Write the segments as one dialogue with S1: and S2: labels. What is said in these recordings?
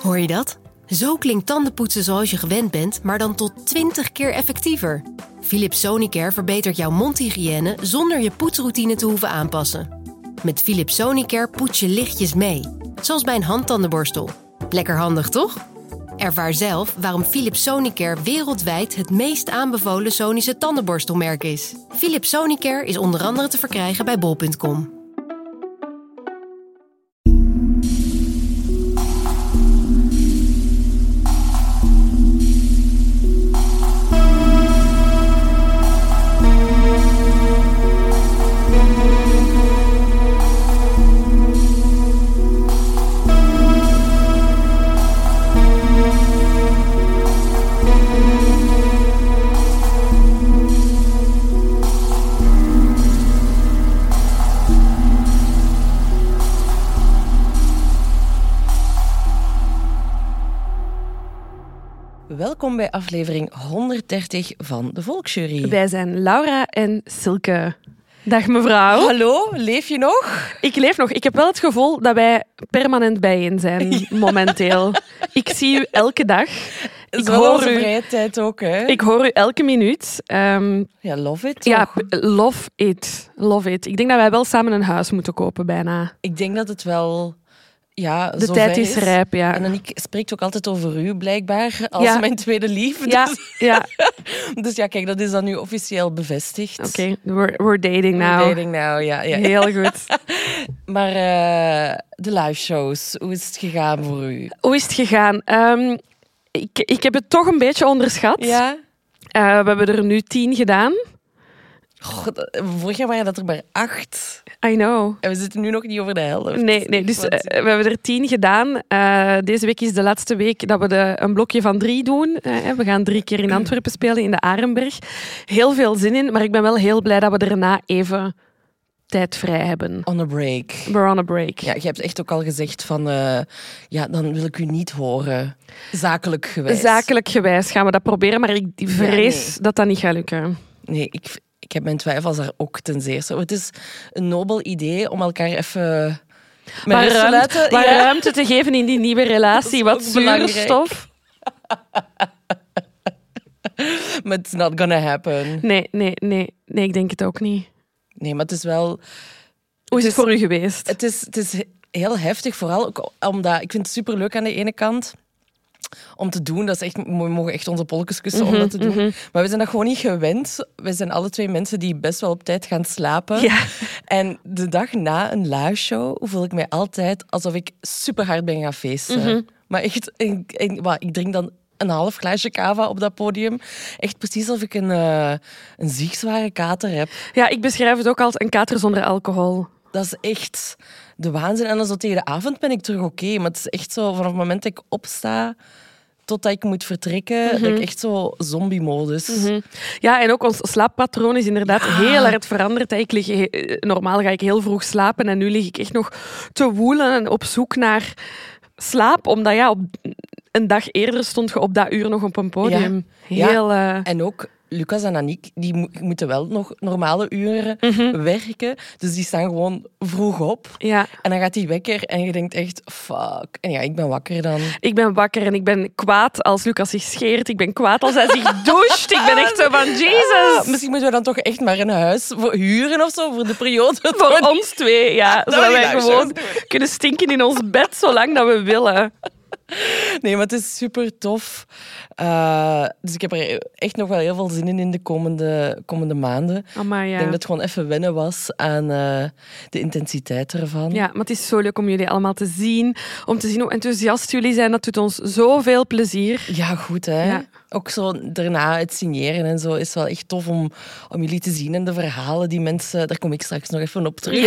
S1: Hoor je dat? Zo klinkt tandenpoetsen zoals je gewend bent, maar dan tot 20 keer effectiever. Philips Sonicare verbetert jouw mondhygiëne zonder je poetsroutine te hoeven aanpassen. Met Philips Sonicare poets je lichtjes mee, zoals bij een handtandenborstel. Lekker handig, toch? Ervaar zelf waarom Philips Sonicare wereldwijd het meest aanbevolen Sonische tandenborstelmerk is. Philips Sonicare is onder andere te verkrijgen bij bol.com.
S2: Welkom bij aflevering 130 van de Volksjury.
S3: Wij zijn Laura en Silke. Dag mevrouw.
S2: Hallo, leef je nog?
S3: Ik leef nog. Ik heb wel het gevoel dat wij permanent bijeen zijn, momenteel. Ik zie u elke dag.
S2: Ik hoor onze vrije tijd ook, hè?
S3: Ik hoor u elke minuut.
S2: Ja, love it,
S3: ja,
S2: toch?
S3: love it. Love it. Ik denk dat wij wel samen een huis moeten kopen, bijna.
S2: Ik denk dat het wel... Ja,
S3: de tijd is rijp, ja.
S2: En Aniek spreekt ook altijd over u, blijkbaar, als mijn tweede lief.
S3: Ja,
S2: dus,
S3: ja.
S2: Dus ja, kijk, dat is dan nu officieel bevestigd.
S3: Oké, we're dating now.
S2: We're dating now, ja.
S3: Heel goed.
S2: Maar de live shows, hoe is het gegaan voor u?
S3: Hoe is het gegaan? Ik heb het toch een beetje onderschat.
S2: Ja?
S3: We hebben er nu 10 gedaan.
S2: Vorig jaar waren dat er maar 8.
S3: I know.
S2: En we zitten nu nog niet over de helft.
S3: Nee, dus we hebben er 10 gedaan. Deze week is de laatste week dat we een blokje van 3 doen. We gaan 3 keer in Antwerpen spelen, in de Arenberg. Heel veel zin in, maar ik ben wel heel blij dat we daarna even tijd vrij hebben.
S2: On a break.
S3: We're on a break.
S2: Ja, je hebt echt ook al gezegd van... dan wil ik u niet horen. Zakelijk gewijs.
S3: Zakelijk gewijs gaan we dat proberen, maar ik vrees dat dat niet gaat lukken.
S2: Nee, ik heb mijn twijfels daar ook ten zeerste. Het is een nobel idee om elkaar even...
S3: ruimte te geven in die nieuwe relatie. Wat zuurstof.
S2: Maar it's not gonna happen.
S3: Nee, ik denk het ook niet.
S2: Nee, maar het is wel...
S3: Hoe is het voor u geweest?
S2: Het is heel heftig, vooral ook omdat... Ik vind het superleuk aan de ene kant... om te doen. Dat is echt, we mogen echt onze polletjes kussen om dat te doen. Maar we zijn dat gewoon niet gewend. We zijn alle 2 mensen die best wel op tijd gaan slapen.
S3: Ja.
S2: En de dag na een live show voel ik mij altijd alsof ik super hard ben gaan feesten. Maar echt, ik drink dan een half glaasje cava op dat podium. Echt precies alsof ik een ziekzware kater heb.
S3: Ja, ik beschrijf het ook als een kater zonder alcohol.
S2: Dat is echt de waanzin. En dan zo tegen de avond ben ik terug oké. Maar het is echt zo, vanaf het moment dat ik opsta totdat ik moet vertrekken, dat ik echt zo zombie-modus.
S3: Ja, en ook ons slaappatroon is inderdaad heel hard veranderd. Normaal ga ik heel vroeg slapen en nu lig ik echt nog te woelen en op zoek naar slaap. Omdat op een dag eerder stond je op dat uur nog op een podium.
S2: En ook Lucas en Aniek, die moeten wel nog normale uren werken. Dus die staan gewoon vroeg op.
S3: Ja.
S2: En dan gaat die wekker en je denkt echt, fuck. En ja, ik ben wakker dan.
S3: Ik ben wakker en ik ben kwaad als Lucas zich scheert. Ik ben kwaad als hij zich doucht. Ik ben echt zo van, Jesus.
S2: Misschien moeten we dan toch echt maar een huis huren of zo voor de periode.
S3: Voor ons 2, ja. Zodat wij gewoon kunnen stinken in ons bed zolang dat we willen.
S2: Nee, maar het is super tof. Dus ik heb er echt nog wel heel veel zin in de komende maanden.
S3: Amai, ja.
S2: Ik denk dat het gewoon even wennen was aan de intensiteit ervan.
S3: Ja, maar het is zo leuk om jullie allemaal te zien. Om te zien hoe enthousiast jullie zijn. Dat doet ons zoveel plezier.
S2: Ja, goed hè. Ja. Ook zo daarna het signeren en zo is wel echt tof om jullie te zien. En de verhalen die mensen... Daar kom ik straks nog even op terug.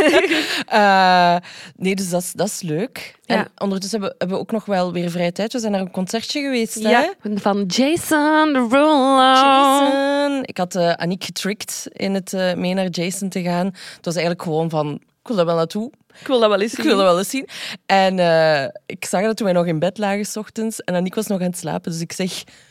S3: Ja.
S2: Nee, dus dat is leuk.
S3: Ja.
S2: En ondertussen hebben we ook nog wel weer vrije tijd. We zijn naar een concertje geweest.
S3: Ja,
S2: hè?
S3: van Jason Derulo.
S2: Jason. Ik had Aniek getricked in het mee naar Jason te gaan. Het was eigenlijk gewoon van... Ik wil daar wel naartoe.
S3: Ik wil dat wel eens zien.
S2: En ik zag dat toen wij nog in bed lagen 's ochtends. En Aniek was nog aan het slapen. Dus ik zeg...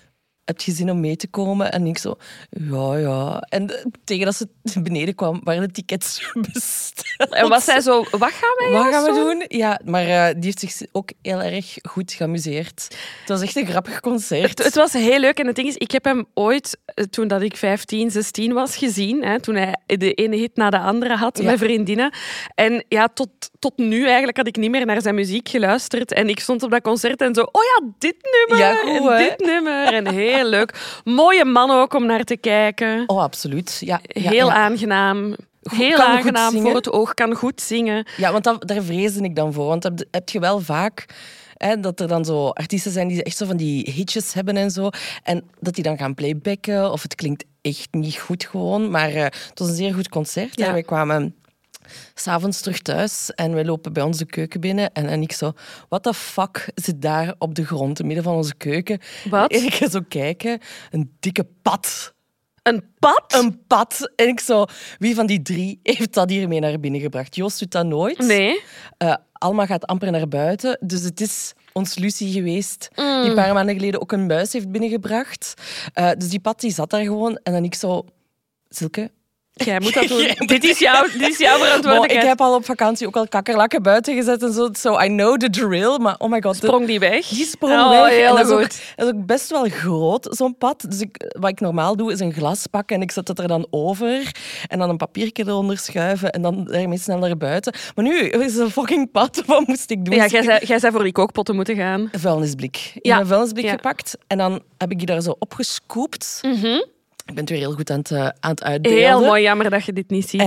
S2: heb je zin om mee te komen? En ik zo, ja. En tegen dat ze beneden kwam, waren de tickets besteld.
S3: En was zij zo, wat gaan we
S2: doen? Ja, maar die heeft zich ook heel erg goed geamuseerd. Het was echt een grappig concert.
S3: Het was heel leuk. En het ding is, ik heb hem ooit, toen dat ik 15, 16 was, gezien. Hè, toen hij de ene hit na de andere had met vriendinnen. En ja, tot nu eigenlijk had ik niet meer naar zijn muziek geluisterd. En ik stond op dat concert en zo, oh ja, dit nummer.
S2: Ja, goed,
S3: en dit nummer. En heel leuk. Mooie man ook om naar te kijken.
S2: Oh, absoluut. Ja,
S3: heel aangenaam. Heel
S2: kan
S3: aangenaam voor het oog. Kan goed zingen.
S2: Ja, want daar vreesde ik dan voor. Want heb je wel vaak... dat er dan zo artiesten zijn die echt zo van die hitjes hebben en zo. En dat die dan gaan playbacken. Of het klinkt echt niet goed gewoon. Maar het was een zeer goed concert.
S3: Ja.
S2: En wij kwamen 's avonds terug thuis en wij lopen bij onze keuken binnen. En ik zo, what the fuck zit daar op de grond, in midden van onze keuken?
S3: Wat?
S2: En ik ga zo kijken, een dikke pad.
S3: Een pad?
S2: Een pad. En ik zo, wie van die 3 heeft dat hier mee naar binnen gebracht? Joost doet dat nooit.
S3: Nee.
S2: Alma gaat amper naar buiten. Dus het is ons Lucie geweest, die een paar maanden geleden ook een muis heeft binnengebracht. Dus die pad die zat daar gewoon. En dan ik zo, Silke...
S3: Jij moet dat doen. Dit is jouw verantwoordelijkheid.
S2: Ik heb al op vakantie ook al kakkerlakken buiten gezet en zo. So I know the drill. Maar oh my god.
S3: Sprong die weg?
S2: Die sprong weg.
S3: Heel
S2: en
S3: goed.
S2: Dat is ook best wel groot, zo'n pad. Dus wat ik normaal doe, is een glas pakken en ik zet het er dan over. En dan een papiertje eronder schuiven en dan daarmee snel naar buiten. Maar nu is het een fucking pad. Wat moest ik doen?
S3: Ja, jij zei voor die kookpotten moeten gaan.
S2: Een vuilnisblik. Ik
S3: Ja.
S2: heb een vuilnisblik
S3: Ja.
S2: gepakt en dan heb ik die daar zo opgescoopt. Ik ben het weer heel goed aan het uitbeelden.
S3: Heel mooi, jammer dat je dit niet ziet.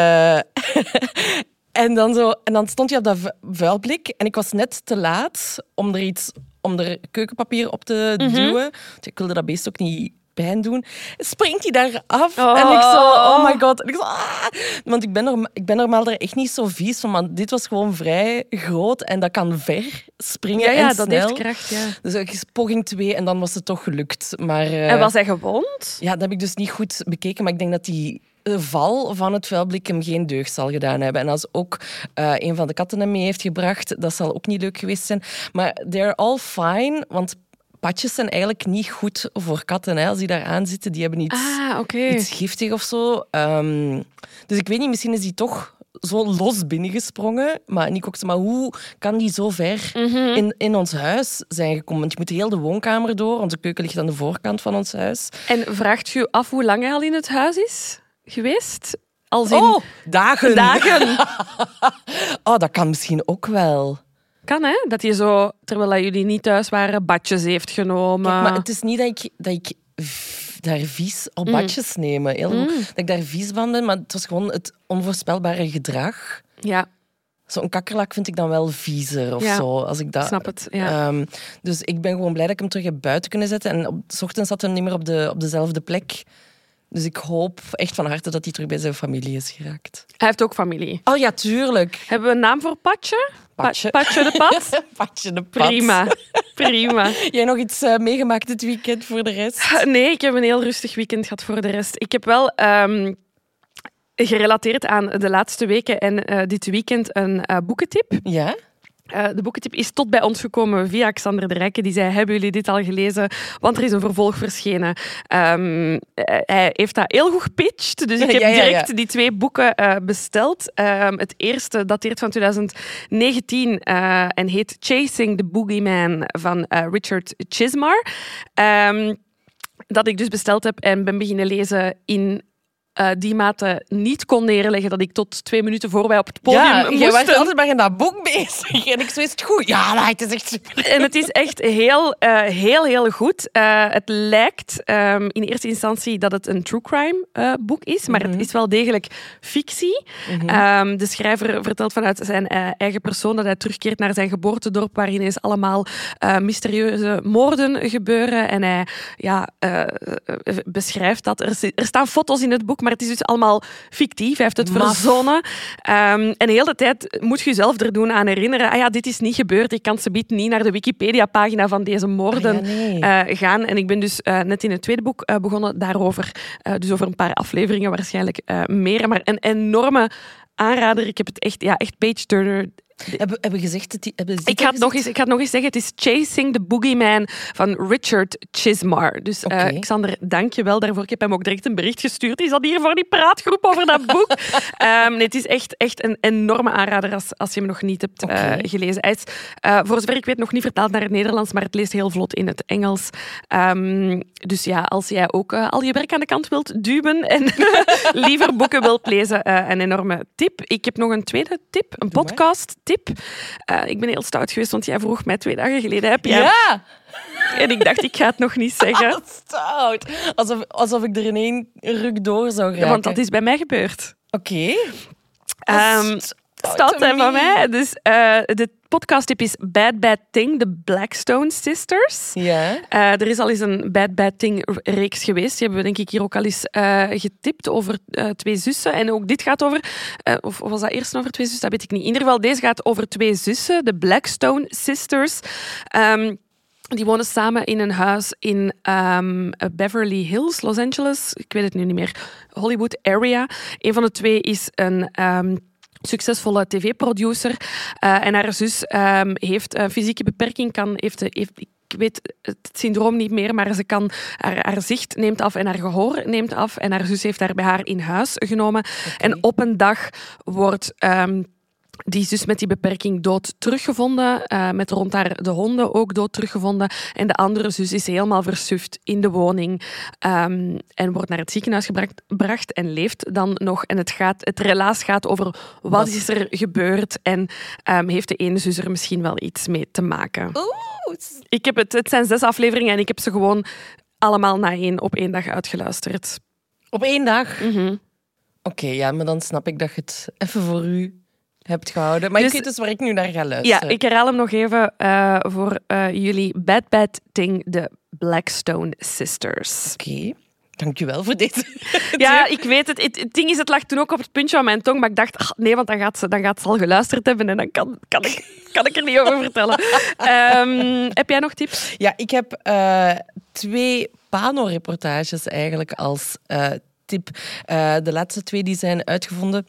S2: En dan stond hij op dat vuilblik en ik was net te laat om er keukenpapier op te duwen. Want ik wilde dat beest ook niet pijn doen. Springt hij daar af en ik zo, oh my god. En ik zo, ah! Want ik ben normaal daar echt niet zo vies van, maar dit was gewoon vrij groot en dat kan ver springen en
S3: dat
S2: snel.
S3: heeft kracht, ja.
S2: Dus ik poging 2 en dan was het toch gelukt. Maar,
S3: En was hij gewond?
S2: ja, dat heb ik dus niet goed bekeken, maar ik denk dat die val van het vuilblik hem geen deugd zal gedaan hebben. En als ook een van de katten hem mee heeft gebracht, dat zal ook niet leuk geweest zijn. Maar they're all fine, want patjes zijn eigenlijk niet goed voor katten. Hè. Als die daar aan zitten, die hebben iets giftig of zo. Dus ik weet niet, misschien is die toch zo los binnengesprongen. Maar Nico ook, maar hoe kan die zo ver in ons huis zijn gekomen? Want je moet heel de woonkamer door. Onze keuken ligt aan de voorkant van ons huis.
S3: En vraagt je af hoe lang hij al in het huis is geweest? Als in...
S2: Oh, dagen.
S3: Dagen.
S2: Oh, dat kan misschien ook wel.
S3: Kan, hè? Dat hij zo, terwijl jullie niet thuis waren, badjes heeft genomen.
S2: Kijk, maar het is niet dat ik daar vies op badjes neem. Dat ik daar vies van ben, maar het was gewoon het onvoorspelbare gedrag.
S3: Ja.
S2: Zo'n kakkerlak vind ik dan wel viezer of zo. Als ik dat,
S3: snap het. Ja.
S2: Dus ik ben gewoon blij dat ik hem terug heb buiten kunnen zetten. En 's ochtends zat hij niet meer op dezelfde plek. Dus ik hoop echt van harte dat hij terug bij zijn familie is geraakt.
S3: Hij heeft ook familie.
S2: Oh ja, tuurlijk.
S3: Hebben we een naam voor Patje?
S2: Patje.
S3: Patje de Pat?
S2: Patje de Pat.
S3: Prima.
S2: Jij nog iets meegemaakt dit weekend voor de rest?
S3: Nee, ik heb een heel rustig weekend gehad voor de rest. Ik heb wel gerelateerd aan de laatste weken en dit weekend een boekentip.
S2: Ja?
S3: De boekentip is tot bij ons gekomen via Xander de Rijke. Die zei, hebben jullie dit al gelezen? Want er is een vervolg verschenen. Hij heeft dat heel goed gepitcht. Dus ik heb direct die 2 boeken besteld. Het eerste dateert van 2019 en heet Chasing the Boogeyman van Richard Chizmar. Dat ik dus besteld heb en ben beginnen lezen in... die mate niet kon neerleggen dat ik tot 2 minuten voor wij op het podium moesten.
S2: Jij was altijd maar in dat boek bezig. En ik zo, is het goed? Ja, maar het is echt super.
S3: En het is echt heel goed. Het lijkt in eerste instantie dat het een true crime boek is, maar het is wel degelijk fictie. De schrijver vertelt vanuit zijn eigen persoon dat hij terugkeert naar zijn geboortedorp, waar ineens allemaal mysterieuze moorden gebeuren. En hij beschrijft dat. Er staan foto's in het boek, maar het is dus allemaal fictief. Hij heeft het verzonnen. En de hele tijd moet je jezelf er doen aan herinneren. Dit is niet gebeurd. Ik kan subiet niet naar de Wikipedia-pagina van deze moorden gaan. En ik ben dus net in het tweede boek begonnen daarover. Dus over een paar afleveringen waarschijnlijk meer. Maar een enorme aanrader. Ik heb het echt page-turner.
S2: Hebben gezegd...
S3: Ik ga het nog eens zeggen. Het is Chasing the Boogeyman van Richard Chizmar. Dus Xander, dank je wel daarvoor. Ik heb hem ook direct een bericht gestuurd. Is dat hier voor die praatgroep over dat boek? Het is echt een enorme aanrader als je hem nog niet hebt gelezen. Hij is, voor zover ik weet, nog niet vertaald naar het Nederlands, maar het leest heel vlot in het Engels. Dus ja, als jij ook al je werk aan de kant wilt duwen en liever boeken wilt lezen, een enorme tip. Ik heb nog een tweede tip, een podcast-tip. Ik ben heel stout geweest, want jij vroeg mij 2 dagen geleden. Heb je?
S2: Ja!
S3: En ik dacht, ik ga het nog niet zeggen.
S2: Stout. Alsof ik er in 1 ruk door zou geraken.
S3: Want dat is bij mij gebeurd.
S2: Oké.
S3: Stout van mij. Dus de podcasttip is Bad Bad Thing, de Blackstone Sisters.
S2: Ja.
S3: Er is al eens een Bad Bad Thing-reeks geweest. Die hebben we denk ik hier ook al eens getipt over 2 zussen. En ook dit gaat over... of was dat eerst over 2 zussen? Dat weet ik niet. In ieder geval, deze gaat over 2 zussen, de Blackstone Sisters. Die wonen samen in een huis in Beverly Hills, Los Angeles. Ik weet het nu niet meer. Hollywood area. Een van de 2 is een... succesvolle tv-producer. En haar zus heeft een fysieke beperking. Ik weet het syndroom niet meer, maar ze kan haar zicht neemt af en haar gehoor neemt af. En haar zus heeft haar bij haar in huis genomen. Okay. En op een dag wordt... die zus met die beperking dood teruggevonden. Met rond haar de honden ook dood teruggevonden. En de andere zus is helemaal versuft in de woning. En wordt naar het ziekenhuis gebracht en leeft dan nog. En het relaas gaat over wat is er gebeurd. En heeft de ene zus er misschien wel iets mee te maken. Het zijn 6 afleveringen en ik heb ze gewoon allemaal op 1 dag uitgeluisterd.
S2: Op 1 dag?
S3: Mm-hmm.
S2: Oké, ja, maar dan snap ik dat je het even voor u... hebt gehouden. Maar ik weet dus waar ik nu naar ga luisteren.
S3: Ja, ik herhaal hem nog even voor jullie. Bad Bad Thing, de Blackstone Sisters.
S2: Oké. Dankjewel voor dit.
S3: Ja, ik weet het. Het ding is, het lag toen ook op het puntje van mijn tong, maar ik dacht, nee, want dan gaat ze al geluisterd hebben en dan kan ik er niet over vertellen. Heb jij nog tips?
S2: Ja, ik heb 2 Pano-reportages eigenlijk als tip. De laatste 2 die zijn uitgezonden.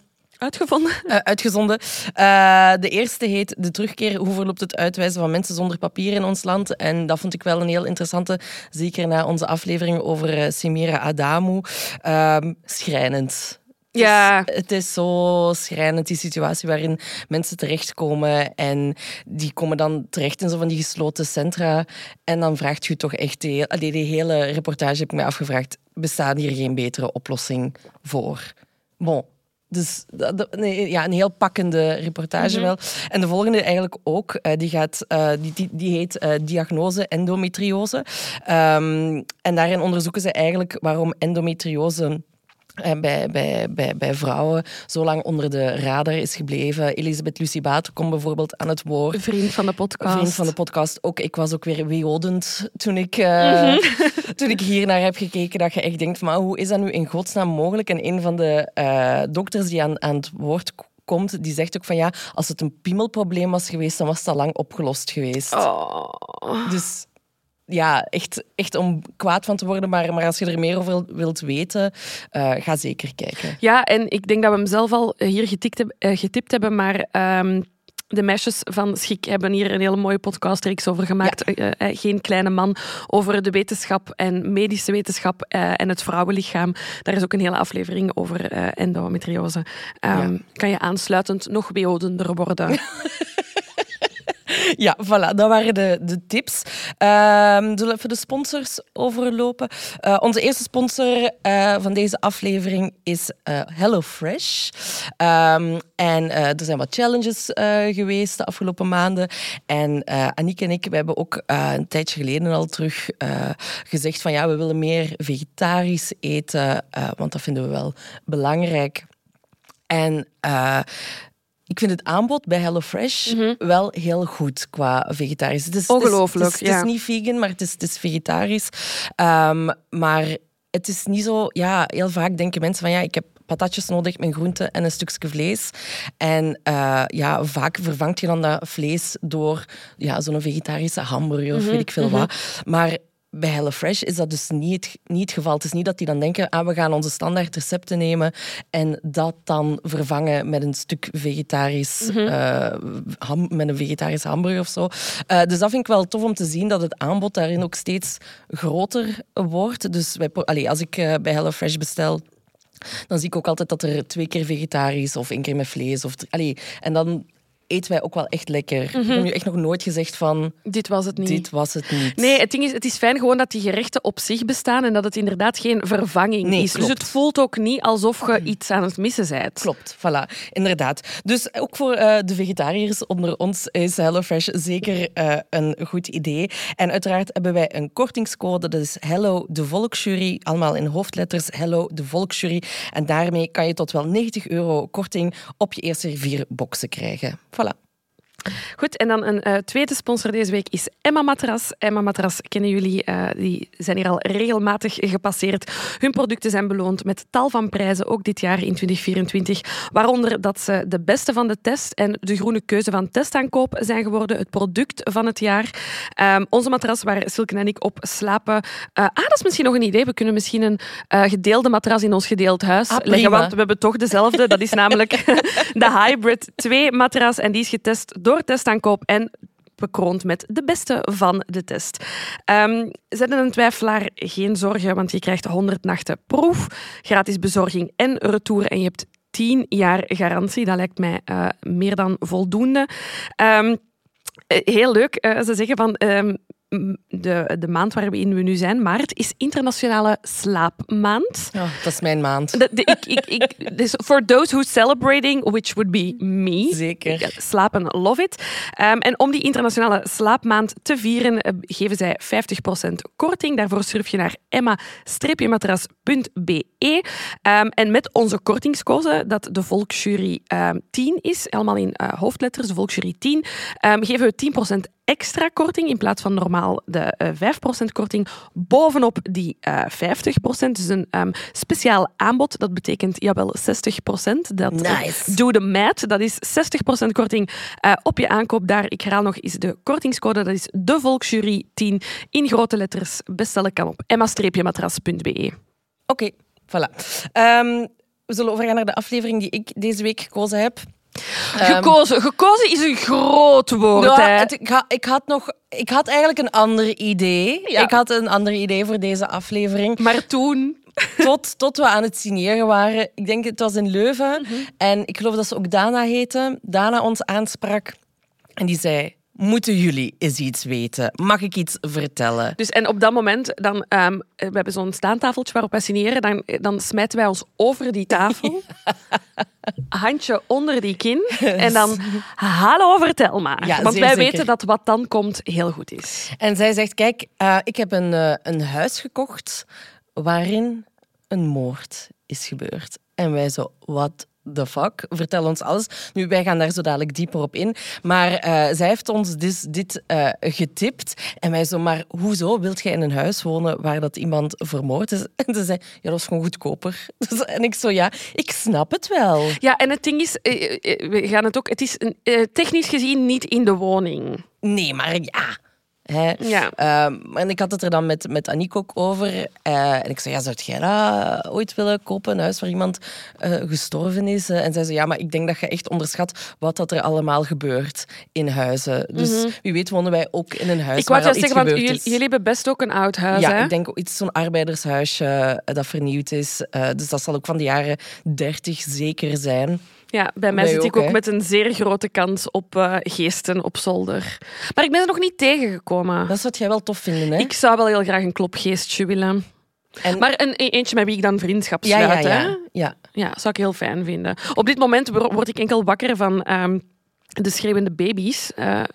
S2: De eerste heet De terugkeer. Hoe verloopt het uitwijzen van mensen zonder papier in ons land? En dat vond ik wel een heel interessante. Zeker na onze aflevering over Semira Adamu. Schrijnend.
S3: Ja.
S2: Het is zo schrijnend, die situatie waarin mensen terechtkomen. En die komen dan terecht in zo van die gesloten centra. En dan vraagt je toch echt... Die hele reportage heb ik mij afgevraagd. Bestaat hier geen betere oplossing voor? Bon. Dus een heel pakkende reportage wel. En de volgende eigenlijk ook. Die heet Diagnose endometriose. En daarin onderzoeken ze eigenlijk waarom endometriose... Bij vrouwen zo lang onder de radar is gebleven. Elisabeth Lucie-Bater komt bijvoorbeeld aan het woord.
S3: Vriend van de podcast.
S2: Ook, ik was ook weer weeodend toen ik hier naar heb gekeken. Dat je echt denkt, maar hoe is dat nu in godsnaam mogelijk? En een van de dokters die aan het woord komt, die zegt ook van ja, als het een piemelprobleem was geweest, dan was het al lang opgelost geweest.
S3: Oh.
S2: Dus... Ja, echt om kwaad van te worden. Maar als je er meer over wilt weten, ga zeker kijken.
S3: Ja, en ik denk dat we hem zelf al hier getipt hebben, maar... De meisjes van Schik hebben hier een hele mooie podcastreeks over gemaakt. Ja. Geen kleine man, over de wetenschap en medische wetenschap en het vrouwenlichaam. Daar is ook een hele aflevering over endometriose. Kan je aansluitend nog weodender worden.
S2: Ja, voilà, dat waren de tips. Zullen we even de sponsors overlopen? Onze eerste sponsor van deze aflevering is HelloFresh. En er zijn wat challenges geweest de afgelopen maanden. En Aniek en ik, we hebben ook een tijdje geleden al terug gezegd van ja, we willen meer vegetarisch eten, want dat vinden we wel belangrijk. En... ik vind het aanbod bij HelloFresh wel heel goed qua vegetarisch. Het is,
S3: ongelooflijk,
S2: het is niet vegan, maar het is vegetarisch. Maar het is niet zo... Ja, heel vaak denken mensen van ja, ik heb patatjes nodig met groenten en een stukje vlees. En vaak vervangt je dan dat vlees door zo'n vegetarische hamburger of weet ik veel wat. Maar bij HelloFresh is dat dus niet het geval. Het is niet dat die dan denken, we gaan onze standaard recepten nemen en dat dan vervangen met een stuk vegetarisch, met een vegetarisch hamburger of zo. Dus dat vind ik wel tof om te zien, dat het aanbod daarin ook steeds groter wordt. Dus als ik bij HelloFresh bestel, dan zie ik ook altijd dat er 2 keer vegetarisch of 1 keer met vlees. En dan eten wij ook wel echt lekker. Ik heb nu echt nog nooit gezegd van...
S3: Dit was het niet.
S2: Dit was het niet.
S3: Nee, het is fijn gewoon dat die gerechten op zich bestaan en dat het inderdaad geen vervanging is.
S2: Klopt.
S3: Dus het voelt ook niet alsof je iets aan het missen bent.
S2: Klopt, voilà. Inderdaad. Dus ook voor de vegetariërs onder ons is HelloFresh zeker een goed idee. En uiteraard hebben wij een kortingscode. Dat is Hello de Volksjury. Allemaal in hoofdletters. Hello de Volksjury. En daarmee kan je tot wel €90 korting op je eerste 4 boxen krijgen. Voilà.
S3: Goed, en dan een tweede sponsor deze week is Emma Matras. Emma Matras kennen jullie, die zijn hier al regelmatig gepasseerd. Hun producten zijn beloond met tal van prijzen, ook dit jaar in 2024. Waaronder dat ze de beste van de test en de groene keuze van testaankoop zijn geworden. Het product van het jaar. Onze matras waar Silke en ik op slapen. Dat is misschien nog een idee. We kunnen misschien een gedeelde matras in ons gedeeld huis leggen, want we hebben toch dezelfde. Dat is namelijk de Hybrid 2 matras en die is getest door testaankoop en bekroond met de beste van de test. Zet een twijfelaar geen zorgen, want je krijgt 100 nachten proef, gratis bezorging en retour en je hebt 10 jaar garantie. Dat lijkt mij meer dan voldoende. Heel leuk. Ze zeggen van... De maand waarin we nu zijn, maart, is Internationale Slaapmaand.
S2: Oh, dat is mijn maand.
S3: Dus for those who celebrating, which would be me.
S2: Zeker.
S3: Slapen, love it. En om die Internationale Slaapmaand te vieren, geven zij 50% korting. Daarvoor surf je naar emma-matras.be. En met onze kortingscode, dat de Volksjury 10 is, allemaal in hoofdletters, de Volksjury 10, geven we 10% extra korting in plaats van normaal de 5% korting bovenop die 50%. Dus een speciaal aanbod. Dat betekent, jawel, 60%.
S2: Nice.
S3: Doe de math. Dat is 60% korting op je aankoop. Daar, ik herhaal nog eens de kortingscode. Dat is de Volksjury 10 in grote letters. Bestellen kan op emma-matras.be.
S2: Oké, voilà. We zullen overgaan naar de aflevering die ik deze week gekozen heb.
S3: Gekozen is een groot woord.
S2: Ja, ik had eigenlijk een ander idee.
S3: Ja.
S2: Ik had een ander idee voor deze aflevering.
S3: Maar toen...
S2: Tot we aan het signeren waren. Ik denk, het was in Leuven. En ik geloof dat ze ook Dana heette. Dana ons aansprak. En die zei... Moeten jullie eens iets weten? Mag ik iets vertellen?
S3: Dus, en op dat moment, dan, we hebben zo'n staantafeltje waarop wij signeren, dan smijten wij ons over die tafel, handje onder die kin en dan, hallo, vertel maar.
S2: Ja,
S3: want wij
S2: zeker
S3: weten dat wat dan komt heel goed is.
S2: En zij zegt, kijk, ik heb een huis gekocht waarin een moord is gebeurd. En wij zo, wat... the fuck? Vertel ons alles. Nu, wij gaan daar zo dadelijk dieper op in. Maar zij heeft ons dus dit getipt. En wij zo, maar hoezo wilt jij in een huis wonen waar dat iemand vermoord is? En ze zei, ja, dat is gewoon goedkoper. Dus, en ik zo, ja, ik snap het wel.
S3: Ja, en het ding is, we gaan het ook... Het is technisch gezien niet in de woning.
S2: Nee, maar ja...
S3: Ja.
S2: En ik had het er dan met Aniek ook over. En ik zei, ja, zou jij dat ooit willen kopen? Een huis waar iemand gestorven is? En zij zei, ja, maar ik denk dat je echt onderschat wat dat er allemaal gebeurt in huizen. Dus wie weet wonen wij ook in een huis
S3: ik wou
S2: waar al
S3: zeggen,
S2: iets gebeurd
S3: want
S2: is.
S3: jullie hebben best ook een oud huis,
S2: Ja,
S3: hè?
S2: ik denk ook iets zo'n arbeidershuisje dat vernieuwd is. Dus dat zal ook van de jaren 30 zeker zijn.
S3: Ja, bij mij
S2: Wij
S3: zit ik
S2: ook,
S3: ook
S2: hè?
S3: met een zeer grote kans op geesten op zolder. Maar ik ben er nog niet tegengekomen.
S2: Dat zou jij wel tof vinden, hè?
S3: Ik zou wel heel graag een klopgeestje willen.
S2: En...
S3: Maar eentje met wie ik dan vriendschap sluit. Hè?
S2: Ja.
S3: Ja, zou ik heel fijn vinden. Op dit moment word ik enkel wakker van de schreeuwende baby's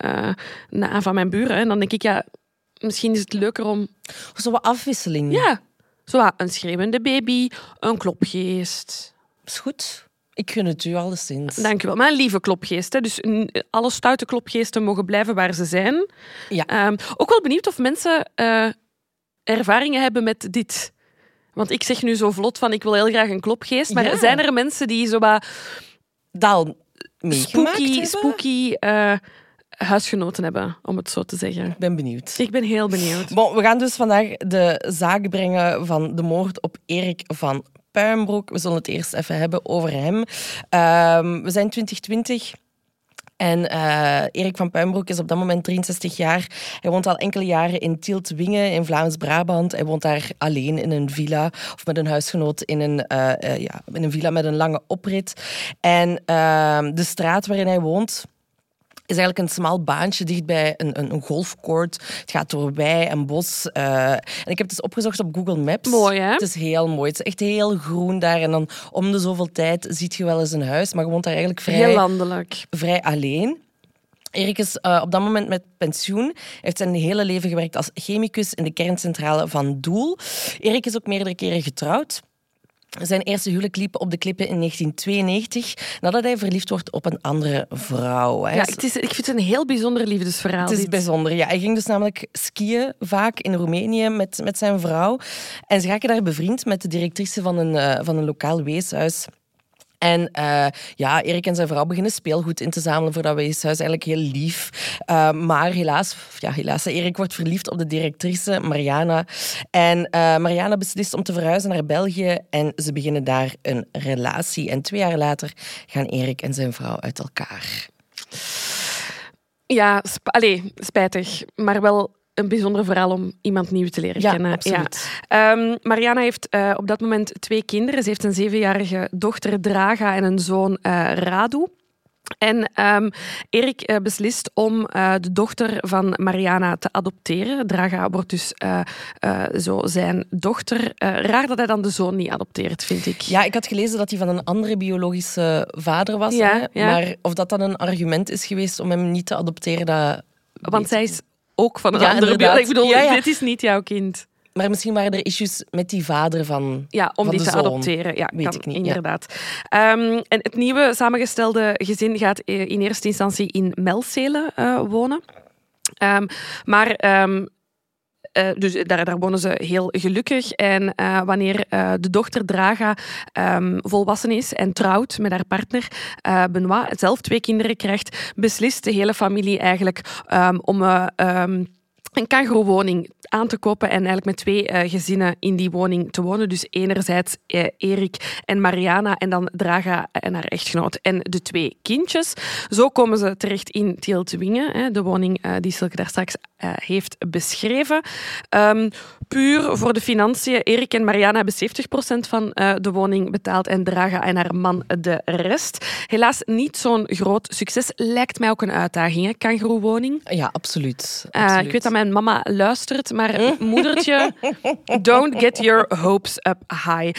S3: van mijn buren. En dan denk ik, ja, misschien is het leuker om...
S2: Zo wat afwisseling.
S3: Ja, zo een schreeuwende baby, een klopgeest.
S2: Is goed. Ik gun het u alleszins.
S3: Dank u wel. Maar een lieve klopgeest. Hè. Dus alle stoute klopgeesten mogen blijven waar ze zijn.
S2: Ja.
S3: Ook wel benieuwd of mensen ervaringen hebben met dit. Want ik zeg nu zo vlot van ik wil heel graag een klopgeest. Maar zijn er mensen die zo wat
S2: Dat al meegemaakt hebben?
S3: spooky huisgenoten hebben, om het zo te zeggen.
S2: Ik ben benieuwd.
S3: Ik ben heel benieuwd.
S2: Bon, we gaan dus vandaag de zaak brengen van de moord op Erik van Puimbroek. We zullen het eerst even hebben over hem. We zijn 2020... En Erik van Puimbroek is op dat moment 63 jaar. Hij woont al enkele jaren in Tielt-Wingen in Vlaams-Brabant. Hij woont daar alleen in een villa of met een huisgenoot in een villa met een lange oprit. En de straat waarin hij woont is eigenlijk een smal baantje dicht bij een golfcourt. Het gaat door wei en bos. En ik heb het dus opgezocht op Google Maps.
S3: Mooi, hè?
S2: Het is heel mooi. Het is echt heel groen daar. En dan om de zoveel tijd zie je wel eens een huis. Maar je woont daar eigenlijk
S3: Heel landelijk.
S2: vrij alleen. Erik is op dat moment met pensioen. Hij heeft zijn hele leven gewerkt als chemicus in de kerncentrale van Doel. Erik is ook meerdere keren getrouwd. Zijn eerste huwelijk liep op de klippen in 1992, nadat hij verliefd wordt op een andere vrouw.
S3: Ja, ik vind het een heel bijzonder liefdesverhaal.
S2: Het is bijzonder, ja. Hij ging dus namelijk skiën vaak in Roemenië met zijn vrouw. En ze raken daar bevriend met de directrice van een lokaal weeshuis. En Erik en zijn vrouw beginnen speelgoed in te zamelen voor dat weeshuis. Eigenlijk heel lief. Maar helaas, Erik wordt verliefd op de directrice, Mariana. En Mariana beslist om te verhuizen naar België. En ze beginnen daar een relatie. En 2 jaar later gaan Erik en zijn vrouw uit elkaar.
S3: Ja, spijtig. Maar wel een bijzonder verhaal om iemand nieuw te leren kennen.
S2: Absoluut.
S3: Ja. Mariana heeft op dat moment 2 kinderen. Ze heeft een 7-jarige dochter Draga en een zoon Radu. En Erik beslist om de dochter van Mariana te adopteren. Draga wordt dus zo zijn dochter. Raar dat hij dan de zoon niet adopteert, vind ik.
S2: Ja, ik had gelezen dat hij van een andere biologische vader was.
S3: Ja.
S2: Maar of dat dan een argument is geweest om hem niet te adopteren,
S3: Want zij is ook van een
S2: Ja,
S3: andere
S2: inderdaad.
S3: Ik bedoel,
S2: Ja.
S3: dit is niet jouw kind.
S2: Maar misschien waren er issues met die vader van
S3: Ja, om
S2: van
S3: die
S2: de
S3: te
S2: zoon.
S3: adopteren. Ja,
S2: Weet
S3: kan,
S2: ik niet,
S3: inderdaad. En het nieuwe samengestelde gezin gaat in eerste instantie in Melcelen wonen. Dus daar wonen ze heel gelukkig. En wanneer de dochter Draga volwassen is en trouwt met haar partner Benoit, zelf 2 kinderen krijgt, beslist de hele familie eigenlijk om een kangoeroewoning aan te kopen en eigenlijk met 2 gezinnen in die woning te wonen. Dus enerzijds Erik en Mariana en dan Draga en haar echtgenoot en de 2 kindjes. Zo komen ze terecht in Tielt-Wingen, de woning die Silke daar straks heeft beschreven. Puur voor de financiën. Erik en Mariana hebben 70% van de woning betaald en Draga en haar man de rest. Helaas niet zo'n groot succes. Lijkt mij ook een uitdaging, hè? Kangoeroewoning.
S2: Ja, absoluut.
S3: Ik weet dat mijn mama luistert, maar moedertje, don't get your hopes up high.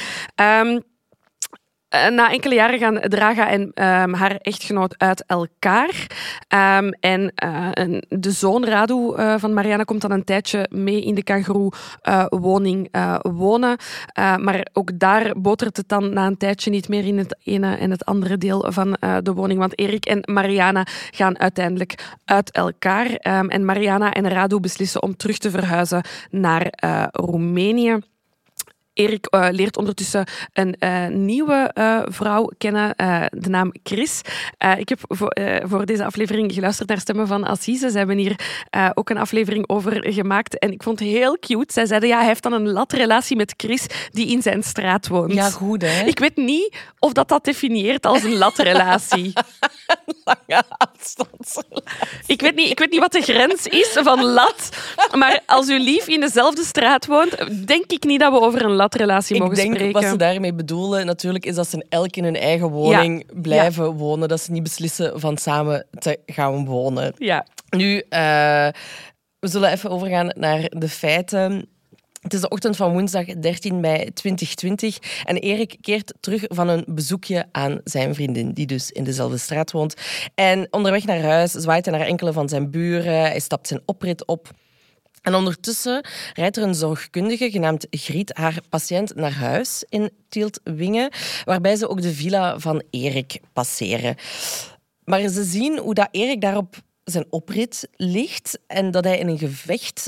S3: Na enkele jaren gaan Draga en haar echtgenoot uit elkaar. En de zoon Radu van Mariana komt dan een tijdje mee in de kangoeroe-woning wonen. Maar ook daar botert het dan na een tijdje niet meer in het ene en het andere deel van de woning. Want Erik en Mariana gaan uiteindelijk uit elkaar. En Mariana en Radu beslissen om terug te verhuizen naar Roemenië. Erik leert ondertussen een nieuwe vrouw kennen, de naam Chris. Ik heb voor deze aflevering geluisterd naar stemmen van Assise. Ze hebben hier ook een aflevering over gemaakt. En ik vond het heel cute. Zij zeiden, hij heeft dan een latrelatie met Chris die in zijn straat woont.
S2: Ja, goed, hè?
S3: Ik weet niet of dat definieert als een latrelatie.
S2: Lange afstandsrelatie.
S3: Ik weet niet wat de grens is van lat. Maar als uw lief in dezelfde straat woont, denk ik niet dat we over een latrelatie mogen spreken.
S2: Ik denk wat ze daarmee bedoelen natuurlijk is dat ze elk in hun eigen woning blijven wonen. Dat ze niet beslissen van samen te gaan wonen.
S3: Ja.
S2: Nu, we zullen even overgaan naar de feiten. Het is de ochtend van woensdag 13 mei 2020 en Erik keert terug van een bezoekje aan zijn vriendin, die dus in dezelfde straat woont. En onderweg naar huis zwaait hij naar enkele van zijn buren, hij stapt zijn oprit op. En ondertussen rijdt er een zorgkundige genaamd Griet haar patiënt naar huis in Tielt-Wingen, waarbij ze ook de villa van Erik passeren. Maar ze zien hoe dat Erik daar op zijn oprit ligt en dat hij in een gevecht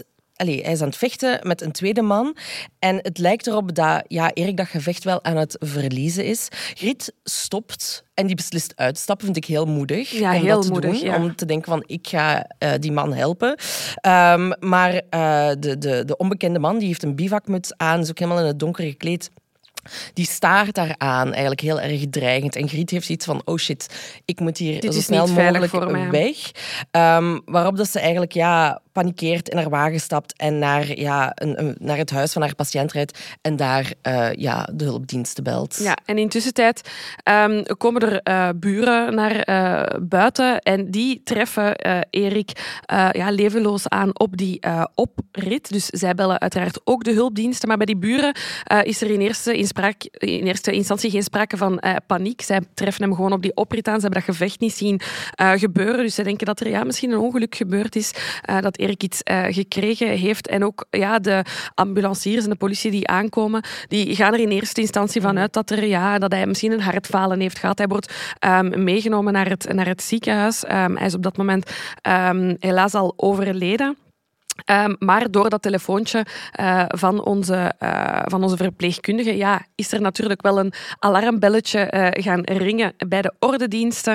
S2: hij is aan het vechten met een tweede man. En het lijkt erop dat Erik dat gevecht wel aan het verliezen is. Griet stopt en die beslist uitstappen. Vind ik heel moedig
S3: Ja,
S2: om
S3: heel
S2: dat te
S3: moedig,
S2: doen.
S3: ja.
S2: Om te denken van, ik ga die man helpen. Maar de onbekende man, die heeft een bivakmuts aan, is ook helemaal in het donker gekleed. Die staart daar aan, eigenlijk heel erg dreigend. En Griet heeft iets van, oh shit, ik moet hier
S3: Dit
S2: zo
S3: is
S2: snel
S3: niet veilig
S2: mogelijk
S3: voor mij.
S2: weg. Waarop dat ze eigenlijk panikeert, in haar wagen stapt en naar het huis van haar patiënt rijdt en daar de hulpdiensten belt.
S3: Ja, en in tussentijd komen er buren naar buiten en die treffen Erik levenloos aan op die oprit. Dus zij bellen uiteraard ook de hulpdiensten. Maar bij die buren is er in eerste instantie geen sprake van paniek. Zij treffen hem gewoon op die oprit aan. Ze hebben dat gevecht niet zien gebeuren. Dus ze denken dat er misschien een ongeluk gebeurd is, dat Erik iets gekregen heeft. En ook de ambulanciers en de politie die aankomen, die gaan er in eerste instantie vanuit dat hij misschien een hartfalen heeft gehad. Hij wordt meegenomen naar het ziekenhuis. Hij is op dat moment helaas al overleden. Maar door dat telefoontje van onze verpleegkundige is er natuurlijk wel een alarmbelletje gaan ringen bij de ordediensten.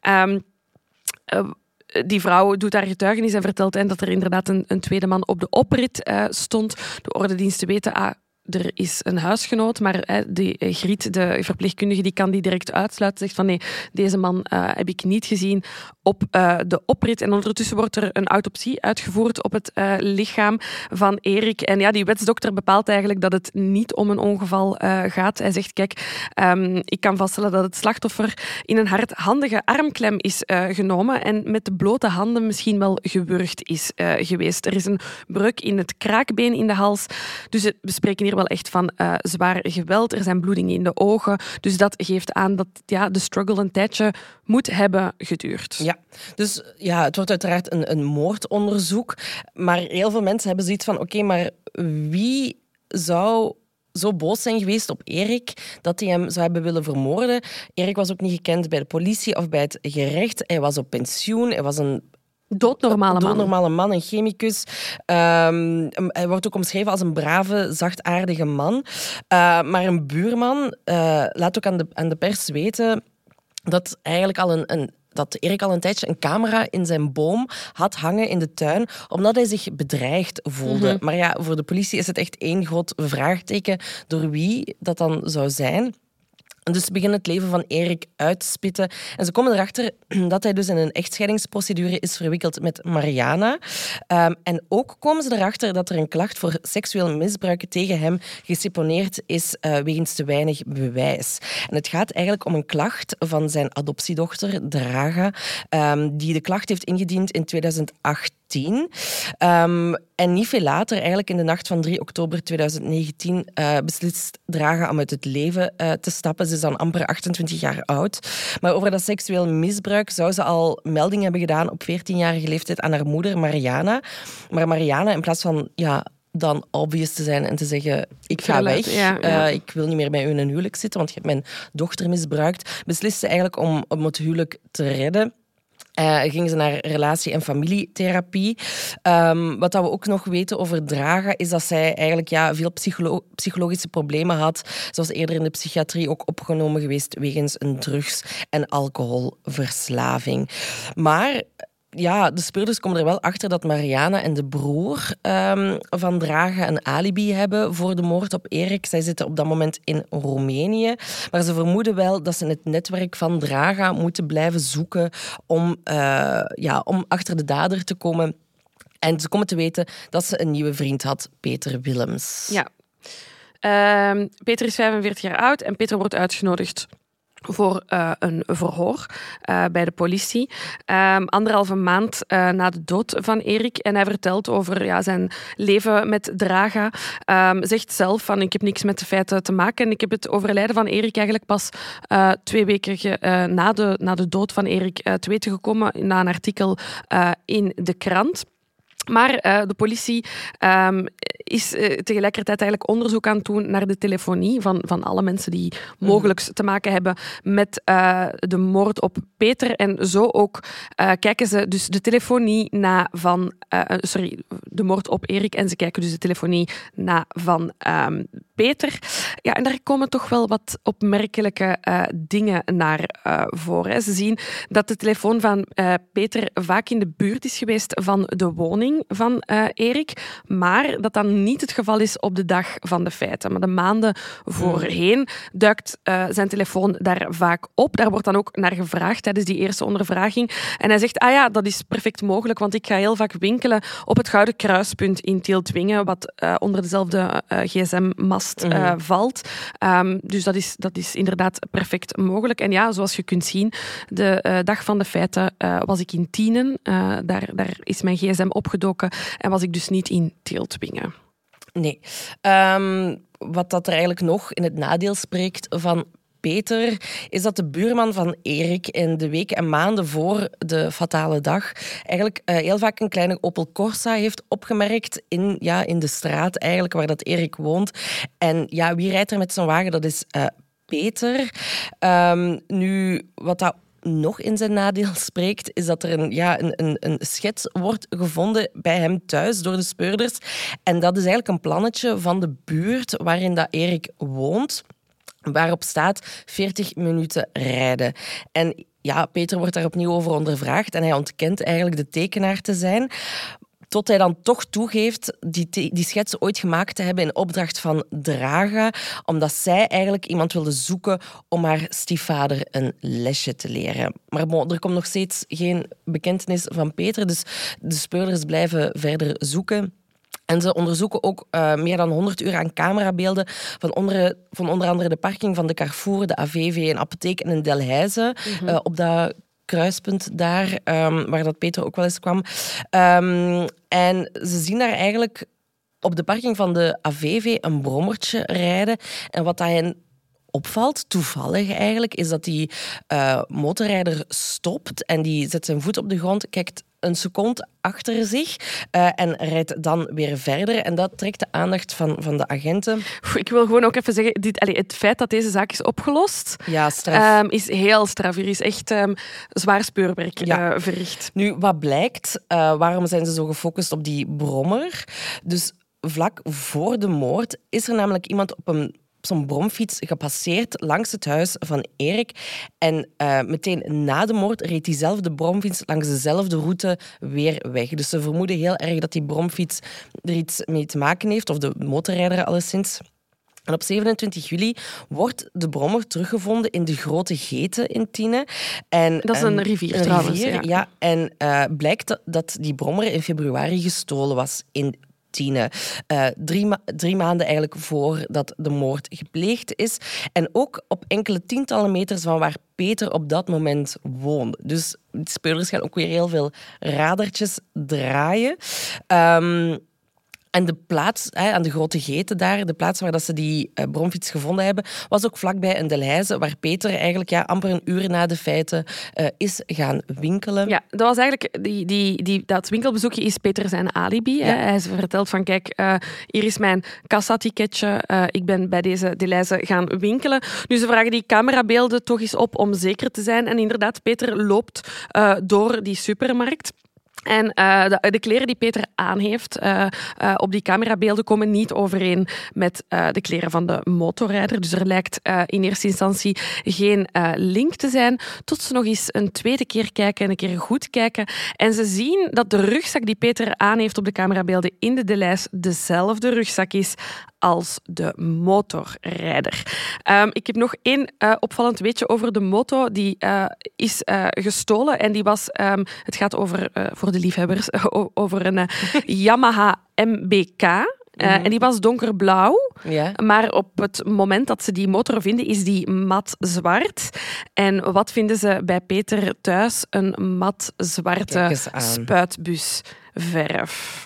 S3: Die vrouw doet haar getuigenis en vertelt hen dat er inderdaad een tweede man op de oprit stond. De ordediensten weten, er is een huisgenoot, maar Griet, de verpleegkundige, die kan die direct uitsluiten. Zegt van nee, deze man heb ik niet gezien op de oprit. En ondertussen wordt er een autopsie uitgevoerd op het lichaam van Erik. En die wetsdokter bepaalt eigenlijk dat het niet om een ongeval gaat. Hij zegt, kijk, ik kan vaststellen dat het slachtoffer in een hardhandige armklem is genomen en met de blote handen misschien wel gewurgd is geweest. Er is een breuk in het kraakbeen in de hals. Dus we spreken hier wel echt van zwaar geweld. Er zijn bloedingen in de ogen. Dus dat geeft aan dat de struggle een tijdje moet hebben geduurd.
S2: Ja, dus het wordt uiteraard een moordonderzoek. Maar heel veel mensen hebben zoiets van, oké, maar wie zou zo boos zijn geweest op Erik dat hij hem zou hebben willen vermoorden? Erik was ook niet gekend bij de politie of bij het gerecht. Hij was op pensioen. Hij was een doodnormale man, een chemicus. Hij wordt ook omschreven als een brave, zachtaardige man. Maar een buurman laat ook aan de pers weten dat eigenlijk dat Erik al een tijdje een camera in zijn boom had hangen in de tuin, omdat hij zich bedreigd voelde. Mm-hmm. Maar voor de politie is het echt één groot vraagteken door wie dat dan zou zijn. Dus ze beginnen het leven van Erik uit te spitten. En ze komen erachter dat hij dus in een echtscheidingsprocedure is verwikkeld met Mariana. En ook komen ze erachter dat er een klacht voor seksueel misbruik tegen hem geseponeerd is wegens te weinig bewijs. En het gaat eigenlijk om een klacht van zijn adoptiedochter, Draga, die de klacht heeft ingediend in 2018. En niet veel later, eigenlijk in de nacht van 3 oktober 2019, beslist Draga om uit het leven te stappen. Ze is dan amper 28 jaar oud. Maar over dat seksueel misbruik zou ze al melding hebben gedaan op 14-jarige leeftijd aan haar moeder, Mariana. Maar Mariana, in plaats van dan obvious te zijn en te zeggen, ik ga weg, ik wil niet meer bij u in een huwelijk zitten, want je hebt mijn dochter misbruikt, beslist ze eigenlijk om het huwelijk te redden. Ging ze naar relatie- en familietherapie. Wat we ook nog weten over Draga is dat zij eigenlijk veel psychologische problemen had. Ze was eerder in de psychiatrie ook opgenomen geweest wegens een drugs- en alcoholverslaving. Maar de speurders komen er wel achter dat Mariana en de broer van Draga een alibi hebben voor de moord op Erik. Zij zitten op dat moment in Roemenië. Maar ze vermoeden wel dat ze in het netwerk van Draga moeten blijven zoeken om achter de dader te komen. En ze komen te weten dat ze een nieuwe vriend had, Peter Willems.
S3: Ja. Peter is 45 jaar oud en Peter wordt uitgenodigd voor een verhoor bij de politie. 1,5 maand na de dood van Erik. En hij vertelt over zijn leven met Draga. Zegt zelf van, ik heb niks met de feiten te maken. En ik heb het overlijden van Erik eigenlijk pas 2 weken na de dood van Erik te weten gekomen na een artikel in de krant. Maar de politie is tegelijkertijd eigenlijk onderzoek aan het doen naar de telefonie van alle mensen die mogelijk te maken hebben met de moord op Peter. En zo ook kijken ze dus de telefonie na van... de moord op Erik. En ze kijken dus de telefonie na van Peter. Ja, en daar komen toch wel wat opmerkelijke dingen naar voren. Ze zien dat de telefoon van Peter vaak in de buurt is geweest van de woning van Erik, maar dat dan niet het geval is op de dag van de feiten. Maar de maanden voorheen duikt zijn telefoon daar vaak op. Daar wordt dan ook naar gevraagd tijdens die eerste ondervraging. En hij zegt, dat is perfect mogelijk, want ik ga heel vaak winkelen op het Gouden Kruispunt in Tieltwingen, wat onder dezelfde gsm-mast valt. Dus dat is inderdaad perfect mogelijk. En ja, zoals je kunt zien, de dag van de feiten was ik in Tienen. Daar is mijn gsm opgedoken en was ik dus niet in Tieltwingen.
S2: Nee. Wat dat er eigenlijk nog in het nadeel spreekt van Peter, is dat de buurman van Erik in de weken en maanden voor de fatale dag eigenlijk heel vaak een kleine Opel Corsa heeft opgemerkt in de straat eigenlijk waar dat Erik woont. En ja, wie rijdt er met zijn wagen? Dat is Peter. Nu, wat dat nog in zijn nadeel spreekt, is dat er een schets wordt gevonden bij hem thuis door de speurders. En dat is eigenlijk een plannetje van de buurt waarin dat Erik woont, waarop staat 40 minuten rijden. En ja, Peter wordt daar opnieuw over ondervraagd en hij ontkent eigenlijk de tekenaar te zijn. Tot hij dan toch toegeeft die schets ooit gemaakt te hebben in opdracht van Draga, omdat zij eigenlijk iemand wilde zoeken om haar stiefvader een lesje te leren. Maar er komt nog steeds geen bekentenis van Peter, dus de speurders blijven verder zoeken. En ze onderzoeken ook meer dan 100 uur aan camerabeelden van onder andere de parking van de Carrefour, de AVV, een apotheek en een Delhaize op dat kruispunt daar, waar dat Peter ook wel eens kwam. En ze zien daar eigenlijk op de parking van de AVV een brommertje rijden. En wat hen opvalt, toevallig eigenlijk, is dat die motorrijder stopt en die zet zijn voet op de grond, kijkt een seconde achter zich en rijdt dan weer verder. En dat trekt de aandacht van de agenten.
S3: Ik wil gewoon ook even zeggen, het feit dat deze zaak is opgelost, is heel straf. Hier is echt zwaar speurwerk verricht.
S2: Nu, wat blijkt? Waarom zijn ze zo gefocust op die brommer? Dus vlak voor de moord is er namelijk iemand op zo'n bromfiets gepasseerd langs het huis van Erik. En meteen na de moord reed diezelfde bromfiets langs dezelfde route weer weg. Dus ze vermoeden heel erg dat die bromfiets er iets mee te maken heeft, of de motorrijder alleszins. En op 27 juli wordt de brommer teruggevonden in de Grote Geten in Tienen.
S3: Dat is een rivier trouwens.
S2: Ja. En blijkt dat die brommer in februari gestolen was in Tienen. 3 maanden eigenlijk voordat de moord gepleegd is. En ook op enkele tientallen meters van waar Peter op dat moment woonde. Dus de speurders gaan ook weer heel veel radartjes draaien. En de plaats aan de Grote Geten daar, de plaats waar dat ze die bromfiets gevonden hebben, was ook vlakbij een Delhaize, waar Peter eigenlijk amper een uur na de feiten is gaan winkelen.
S3: Ja, dat was eigenlijk dat winkelbezoekje is Peter zijn alibi. Ja. Hij vertelt van, kijk, hier is mijn kassaticketje. Ik ben bij deze Delhaize gaan winkelen. Nu, ze vragen die camerabeelden toch eens op om zeker te zijn. En inderdaad, Peter loopt door die supermarkt. En de kleren die Peter aan heeft op die camerabeelden komen niet overeen met de kleren van de motorrijder. Dus er lijkt in eerste instantie geen link te zijn. Tot ze nog eens een tweede keer kijken en een keer goed kijken. En ze zien dat de rugzak die Peter aan heeft op de camerabeelden in de Delhaize dezelfde rugzak is als de motorrijder. Ik heb nog één opvallend weetje over de moto. Die is gestolen en die was... het gaat over, voor de liefhebbers, over een Yamaha MBK. En die was donkerblauw. Ja. Maar op het moment dat ze die motor vinden, is die mat zwart. En wat vinden ze bij Peter thuis? Een mat zwarte spuitbusverf.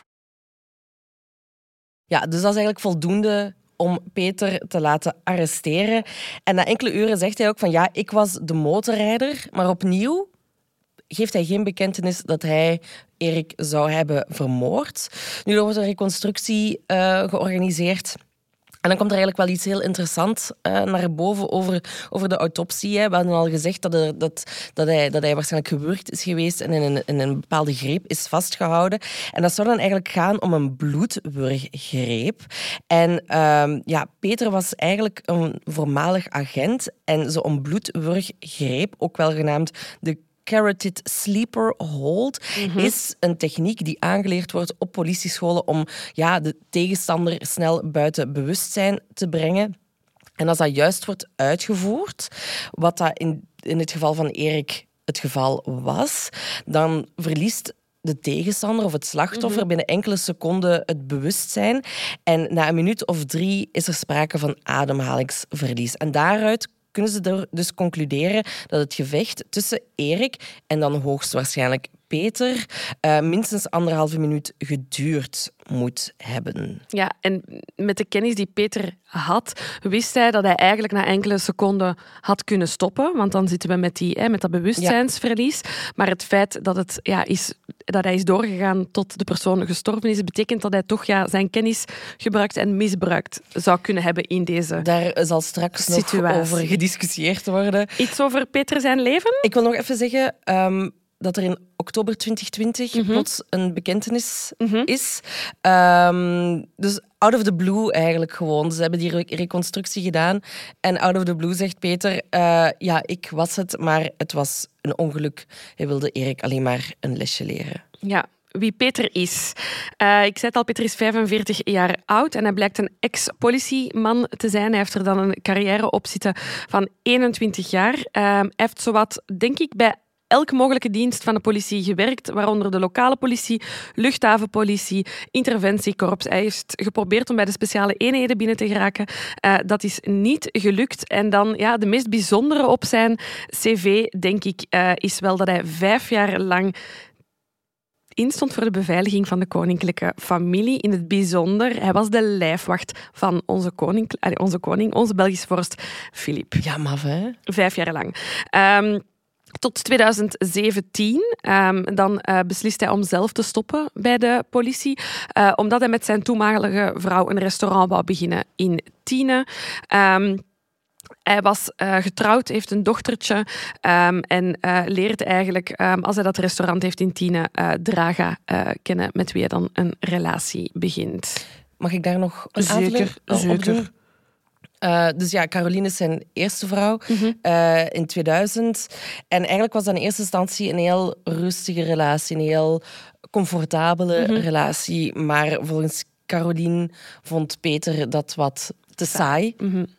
S2: Ja, dus dat is eigenlijk voldoende om Peter te laten arresteren. En na enkele uren zegt hij ook van, ik was de motorrijder, maar opnieuw, geeft hij geen bekentenis dat hij Erik zou hebben vermoord. Nu er wordt een reconstructie georganiseerd. En dan komt er eigenlijk wel iets heel interessants naar boven over de autopsie. Hè. We hadden al gezegd dat hij waarschijnlijk gewurgd is geweest en in een bepaalde greep is vastgehouden. En dat zou dan eigenlijk gaan om een bloedwurggreep. En Peter was eigenlijk een voormalig agent. En zo'n bloedwurggreep, ook wel genaamd de Carotid Sleeper Hold, is een techniek die aangeleerd wordt op politiescholen om de tegenstander snel buiten bewustzijn te brengen. En als dat juist wordt uitgevoerd, wat dat in het geval van Erik het geval was, dan verliest de tegenstander of het slachtoffer binnen enkele seconden het bewustzijn. En na een minuut of 3 is er sprake van ademhalingsverlies. En daaruit kunnen ze dus concluderen dat het gevecht tussen Erik en dan hoogstwaarschijnlijk Peter minstens 1,5 minuut geduurd moet hebben.
S3: Ja, en met de kennis die Peter had, wist hij dat hij eigenlijk na enkele seconden had kunnen stoppen. Want dan zitten we met dat bewustzijnsverlies. Ja. Maar het feit dat hij is doorgegaan tot de persoon gestorven is, betekent dat hij toch zijn kennis gebruikt en misbruikt zou kunnen hebben in deze
S2: Daar zal straks situatie nog over gediscussieerd worden. Iets
S3: over Peter zijn leven?
S2: Ik wil nog even zeggen dat er in oktober 2020 plots een bekentenis is. Dus out of the blue eigenlijk gewoon. Ze hebben die reconstructie gedaan. En out of the blue zegt Peter, ik was het, maar het was een ongeluk. Hij wilde Erik alleen maar een lesje leren.
S3: Ja. Wie Peter is. Ik zei het al, Peter is 45 jaar oud en hij blijkt een ex-politieman te zijn. Hij heeft er dan een carrière op zitten van 21 jaar. Hij heeft zowat, denk ik, bij elke mogelijke dienst van de politie gewerkt, waaronder de lokale politie, luchthavenpolitie, interventiekorps. Hij heeft geprobeerd om bij de speciale eenheden binnen te geraken. Dat is niet gelukt. En dan de meest bijzondere op zijn cv, denk ik, is wel dat hij 5 jaar lang instond voor de beveiliging van de koninklijke familie. In het bijzonder, hij was de lijfwacht van onze koning, onze Belgische vorst Filip.
S2: Ja, maf, hè?
S3: 5 jaar lang. Tot 2017. Dan beslist hij om zelf te stoppen bij de politie, omdat hij met zijn toenmalige vrouw een restaurant wou beginnen in Tiene. Hij was getrouwd, heeft een dochtertje en leert eigenlijk, als hij dat restaurant heeft in Tiene, Draga kennen, met wie hij dan een relatie begint.
S2: Mag ik daar nog een aanvulling op doen? Dus Caroline is zijn eerste vrouw in 2000. En eigenlijk was dat in eerste instantie een heel rustige relatie, een heel comfortabele relatie. Maar volgens Caroline vond Peter dat wat te saai.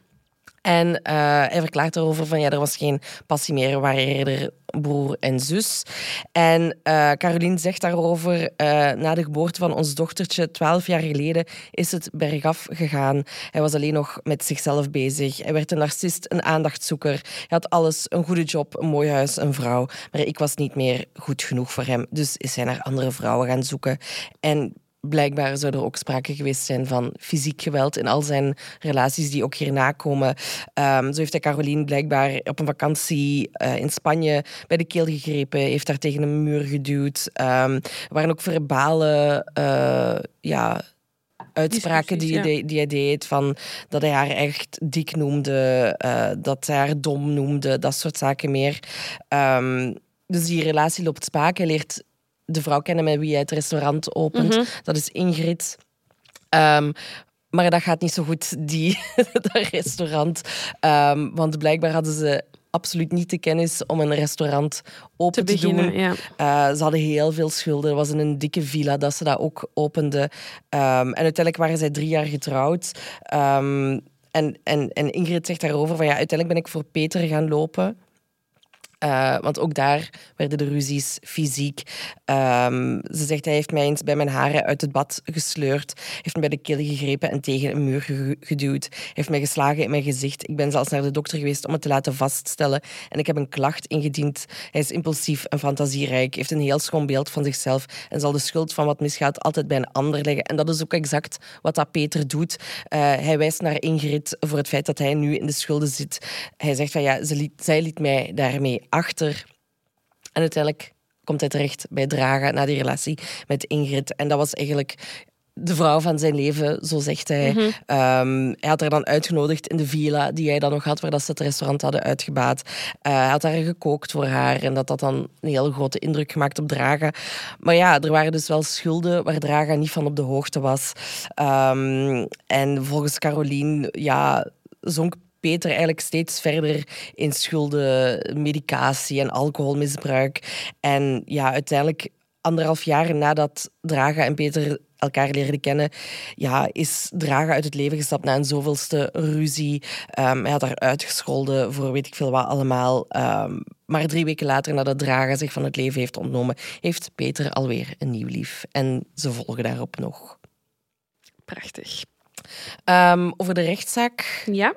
S2: En hij verklaart erover van er was geen passie meer, waren eerder broer en zus. En Caroline zegt daarover, na de geboorte van ons dochtertje 12 jaar geleden is het bergaf gegaan. Hij was alleen nog met zichzelf bezig. Hij werd een narcist, een aandachtzoeker. Hij had alles, een goede job, een mooi huis, een vrouw. Maar ik was niet meer goed genoeg voor hem. Dus is hij naar andere vrouwen gaan zoeken. En blijkbaar zou er ook sprake geweest zijn van fysiek geweld in al zijn relaties die ook hierna komen. Zo heeft hij Caroline blijkbaar op een vakantie in Spanje bij de keel gegrepen, heeft haar tegen een muur geduwd. Er waren ook verbale uitspraken die hij deed, van dat hij haar echt dik noemde, dat hij haar dom noemde, dat soort zaken meer. Dus die relatie loopt spaak. Hij leert de vrouw kennen met wie hij het restaurant opent. Dat is Ingrid. Maar dat gaat niet zo goed, dat restaurant. Want blijkbaar hadden ze absoluut niet de kennis om een restaurant open te doen. Ja. Ze hadden heel veel schulden. Er was in een dikke villa dat ze dat ook openden. En uiteindelijk waren zij 3 jaar getrouwd. En Ingrid zegt daarover van uiteindelijk ben ik voor Peter gaan lopen. Want ook daar werden de ruzies fysiek. Ze zegt, hij heeft mij eens bij mijn haren uit het bad gesleurd. Heeft me bij de keel gegrepen en tegen een muur geduwd. Heeft mij geslagen in mijn gezicht. Ik ben zelfs naar de dokter geweest om het te laten vaststellen. En ik heb een klacht ingediend. Hij is impulsief en fantasierijk. Heeft een heel schoon beeld van zichzelf. En zal de schuld van wat misgaat altijd bij een ander leggen. En dat is ook exact wat dat Peter doet. Hij wijst naar Ingrid voor het feit dat hij nu in de schulden zit. Hij zegt van zij liet mij daarmee achter. En uiteindelijk komt hij terecht bij Draga na die relatie met Ingrid. En dat was eigenlijk de vrouw van zijn leven, zo zegt hij. Hij had haar dan uitgenodigd in de villa die hij dan nog had, waar dat ze het restaurant hadden uitgebaat. Hij had daar gekookt voor haar en dat dan een heel grote indruk gemaakt op Draga. Maar ja, er waren dus wel schulden waar Draga niet van op de hoogte was. En volgens Caroline, zonk Peter eigenlijk steeds verder in schulden, medicatie en alcoholmisbruik. En ja, uiteindelijk 1,5 jaar nadat Draga en Peter elkaar leerden kennen, is Draga uit het leven gestapt na een zoveelste ruzie. Hij had haar uitgescholden voor weet ik veel wat allemaal. Maar 3 weken later, nadat Draga zich van het leven heeft ontnomen, heeft Peter alweer een nieuw lief. En ze volgen daarop nog.
S3: Prachtig.
S2: Over de rechtszaak.
S3: Ja.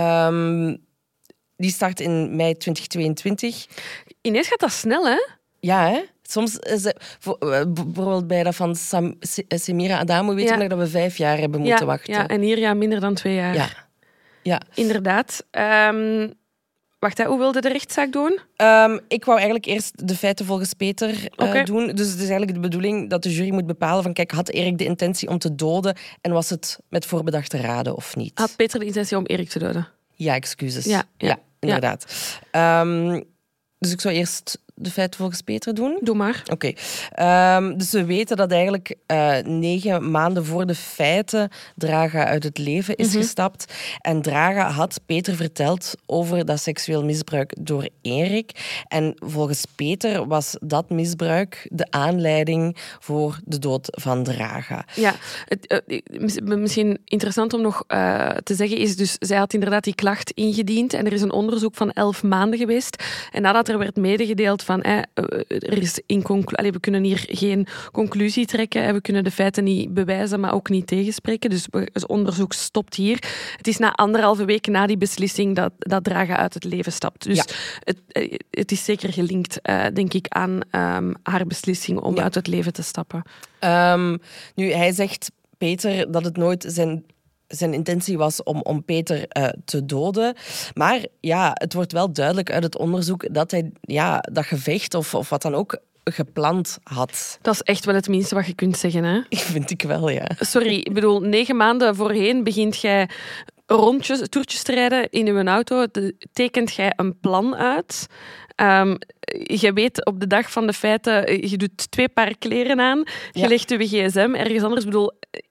S2: Die start in mei 2022.
S3: Ineens gaat dat snel, hè?
S2: Ja, hè? Soms, bijvoorbeeld bij dat van Semira Adamo, weet ik nog dat we 5 jaar hebben moeten wachten.
S3: Ja, en hier minder dan 2 jaar.
S2: Ja.
S3: Inderdaad. Wacht, hoe wilde de rechtszaak doen?
S2: Ik wou eigenlijk eerst de feiten volgens Peter doen. Dus het is eigenlijk de bedoeling dat de jury moet bepalen van kijk, had Erik de intentie om te doden en was het met voorbedachte raden of niet?
S3: Had Peter de intentie om Erik te doden?
S2: Ja, excuses.
S3: Ja,
S2: inderdaad. Dus ik zou eerst de feiten volgens Peter doen.
S3: Doe maar.
S2: Oké. Dus we weten dat eigenlijk 9 maanden voor de feiten Draga uit het leven is gestapt. En Draga had Peter verteld over dat seksueel misbruik door Erik. En volgens Peter was dat misbruik de aanleiding voor de dood van Draga.
S3: Ja, misschien interessant om nog te zeggen is dus, zij had inderdaad die klacht ingediend en er is een onderzoek van 11 maanden geweest. En nadat er werd medegedeeld van er is we kunnen hier geen conclusie trekken, we kunnen de feiten niet bewijzen, maar ook niet tegenspreken. Dus het onderzoek stopt hier. Het is na 1,5 week na die beslissing dat Draga uit het leven stapt. Dus het is zeker gelinkt, denk ik, aan haar beslissing om uit het leven te stappen.
S2: Nu, hij zegt, Peter, dat het nooit zijn intentie was om Peter te doden. Maar ja, het wordt wel duidelijk uit het onderzoek dat hij dat gevecht of wat dan ook gepland had.
S3: Dat is echt wel het minste wat je kunt zeggen, hè?
S2: Vind ik wel, ja.
S3: Sorry, ik bedoel, 9 maanden voorheen begint jij toertjes te rijden in uw auto. Tekent jij een plan uit. Je weet op de dag van de feiten, je doet 2 paar kleren aan. Je legt je gsm ergens anders. Ik bedoel,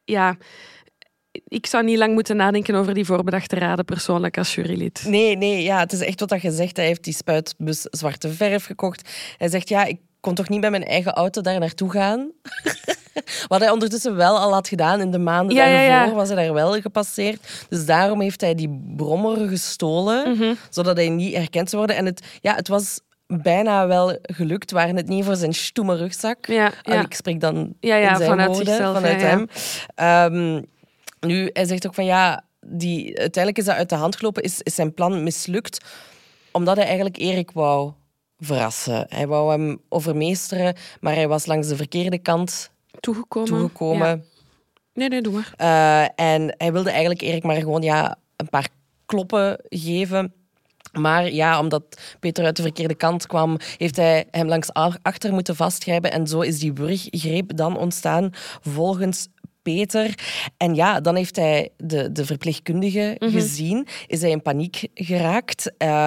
S3: ik zou niet lang moeten nadenken over die voorbedachte raden persoonlijk als jurylid.
S2: Nee, het is echt wat je zegt. Hij heeft die spuitbus zwarte verf gekocht. Hij zegt, ik kon toch niet met mijn eigen auto daar naartoe gaan? Wat hij ondertussen wel al had gedaan in de maanden daarvoor, was hij daar wel gepasseerd. Dus daarom heeft hij die brommer gestolen, zodat hij niet herkend zou worden. En het was bijna wel gelukt, waren het niet voor zijn stoeme rugzak. Ik spreek dan in zijn
S3: vanuit
S2: woorden,
S3: zichzelf,
S2: vanuit hem. Nu, hij zegt ook van uiteindelijk is dat uit de hand gelopen, is zijn plan mislukt, omdat hij eigenlijk Erik wou verrassen. Hij wou hem overmeesteren, maar hij was langs de verkeerde kant toegekomen.
S3: Ja. Nee, doe maar.
S2: En hij wilde eigenlijk Erik maar gewoon een paar kloppen geven. Maar omdat Peter uit de verkeerde kant kwam, heeft hij hem langs achter moeten vastgrijpen. En zo is die wurggreep dan ontstaan, volgens Peter. En dan heeft hij de verpleegkundige gezien. Is hij in paniek geraakt.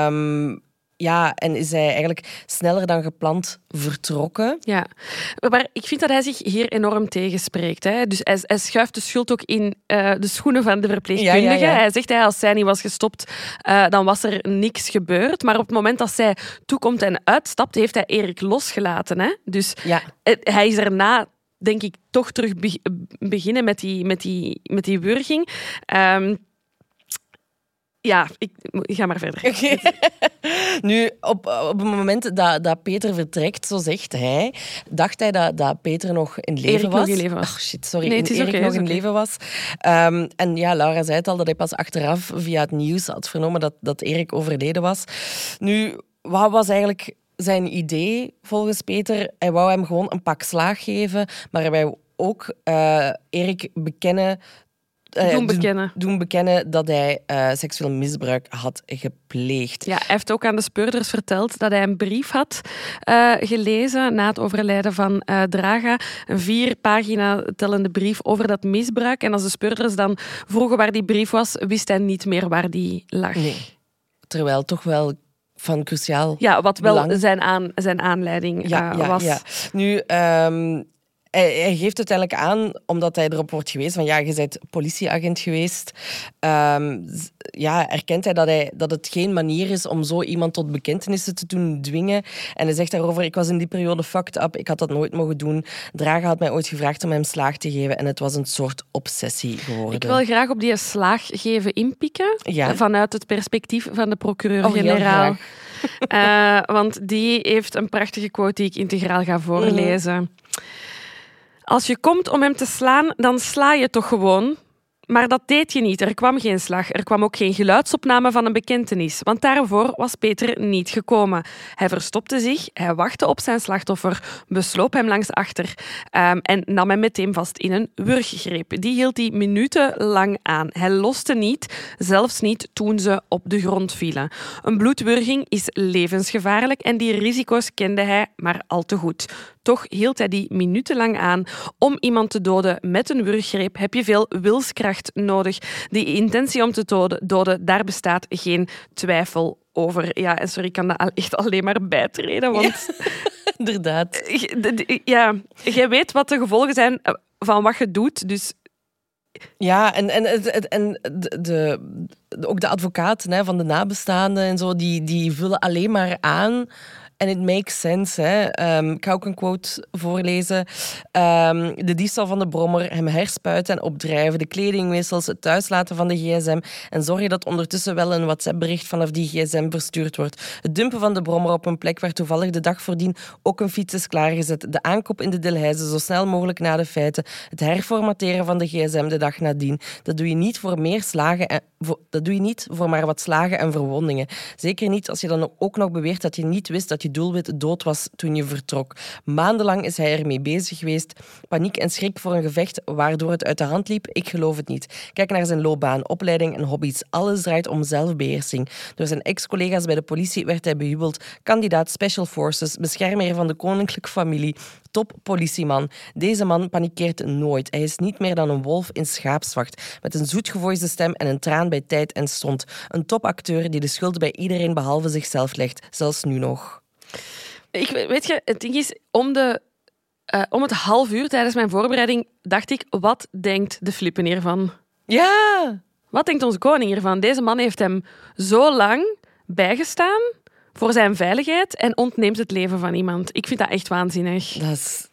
S2: En is hij eigenlijk sneller dan gepland vertrokken.
S3: Ja, maar ik vind dat hij zich hier enorm tegenspreekt. Hè. Dus hij schuift de schuld ook in de schoenen van de verpleegkundige. Ja. Hij zegt, als zij niet was gestopt, dan was er niks gebeurd. Maar op het moment dat zij toekomt en uitstapt, heeft hij Erik losgelaten. Hè. Dus hij is erna, denk ik, toch terug beginnen met die wurging. Ik ga maar verder.
S2: Okay. Nu, op het moment dat Peter vertrekt, zo zegt hij, dacht hij dat Peter nog in leven was.
S3: Oh
S2: shit, sorry.
S3: Nee,
S2: Erik nog in leven was. En Laura zei het al, dat hij pas achteraf via het nieuws had vernomen dat Erik overleden was. Nu, wat was eigenlijk zijn idee volgens Peter? Hij wou hem gewoon een pak slaag geven, maar hij wou ook Erik bekennen doen bekennen dat hij seksueel misbruik had gepleegd.
S3: Ja, hij heeft ook aan de speurders verteld dat hij een brief had gelezen na het overlijden van Draga. Een 4 pagina tellende brief over dat misbruik. En als de speurders dan vroegen waar die brief was, wist hij niet meer waar die lag.
S2: Nee. Terwijl toch wel van cruciaal
S3: wat wel
S2: belang.
S3: zijn aanleiding was. Ja.
S2: Nu, hij geeft uiteindelijk aan, omdat hij erop wordt gewezen van je bent politieagent geweest, erkent hij dat het geen manier is om zo iemand tot bekentenissen te doen dwingen. En hij zegt daarover, ik was in die periode fucked up, ik had dat nooit mogen doen. Draga had mij ooit gevraagd om hem slaag te geven en het was een soort obsessie geworden.
S3: Ik wil graag op die slaag geven inpikken, vanuit het perspectief van de procureur-generaal. Want die heeft een prachtige quote die ik integraal ga voorlezen. Als je komt om hem te slaan, dan sla je toch gewoon. Maar dat deed je niet. Er kwam geen slag. Er kwam ook geen geluidsopname van een bekentenis. Want daarvoor was Peter niet gekomen. Hij verstopte zich, hij wachtte op zijn slachtoffer, besloop hem langs achter en nam hem meteen vast in een wurggreep. Die hield hij minutenlang aan. Hij loste niet, zelfs niet toen ze op de grond vielen. Een bloedwurging is levensgevaarlijk en die risico's kende hij maar al te goed. Toch hield hij die minutenlang aan. Om iemand te doden met een wurggreep heb je veel wilskracht nodig. Die intentie om te doden, daar bestaat geen twijfel over. Ja, en sorry, ik kan dat echt alleen maar bijtreden, want...
S2: Ja, inderdaad.
S3: Ja, jij weet wat de gevolgen zijn van wat je doet, dus...
S2: Ja, en ook de advocaten van de nabestaanden en zo, die vullen alleen maar aan... En it makes sense. Ik ga ook een quote voorlezen. De diefstal van de brommer, hem herspuiten en opdrijven, de kledingwissels, het thuislaten van de gsm en zorgen dat ondertussen wel een WhatsApp-bericht vanaf die gsm verstuurd wordt. Het dumpen van de brommer op een plek waar toevallig de dag voordien ook een fiets is klaargezet. De aankoop in de Delhaize zo snel mogelijk na de feiten. Het herformateren van de gsm de dag nadien. Dat doe je niet voor meer slagen dat doe je niet voor maar wat slagen en verwondingen. Zeker niet als je dan ook nog beweert dat je niet wist dat je doelwit dood was toen je vertrok. Maandenlang is hij ermee bezig geweest. Paniek en schrik voor een gevecht waardoor het uit de hand liep? Ik geloof het niet. Kijk naar zijn loopbaan, opleiding en hobby's. Alles draait om zelfbeheersing. Door zijn ex-collega's bij de politie werd hij bejubeld. Kandidaat Special Forces, beschermer van de koninklijke familie. Top politieman. Deze man panikeert nooit. Hij is niet meer dan een wolf in schaapsvacht. Met een zoetgevoiste stem en een traan bij tijd en stond. Een topacteur die de schuld bij iedereen behalve zichzelf legt. Zelfs nu nog.
S3: Weet je, het ding is, om het half uur tijdens mijn voorbereiding dacht ik, wat denkt de flippen hiervan?
S2: Ja!
S3: Wat denkt onze koning hiervan? Deze man heeft hem zo lang bijgestaan voor zijn veiligheid en ontneemt het leven van iemand. Ik vind dat echt waanzinnig.
S2: Dat is...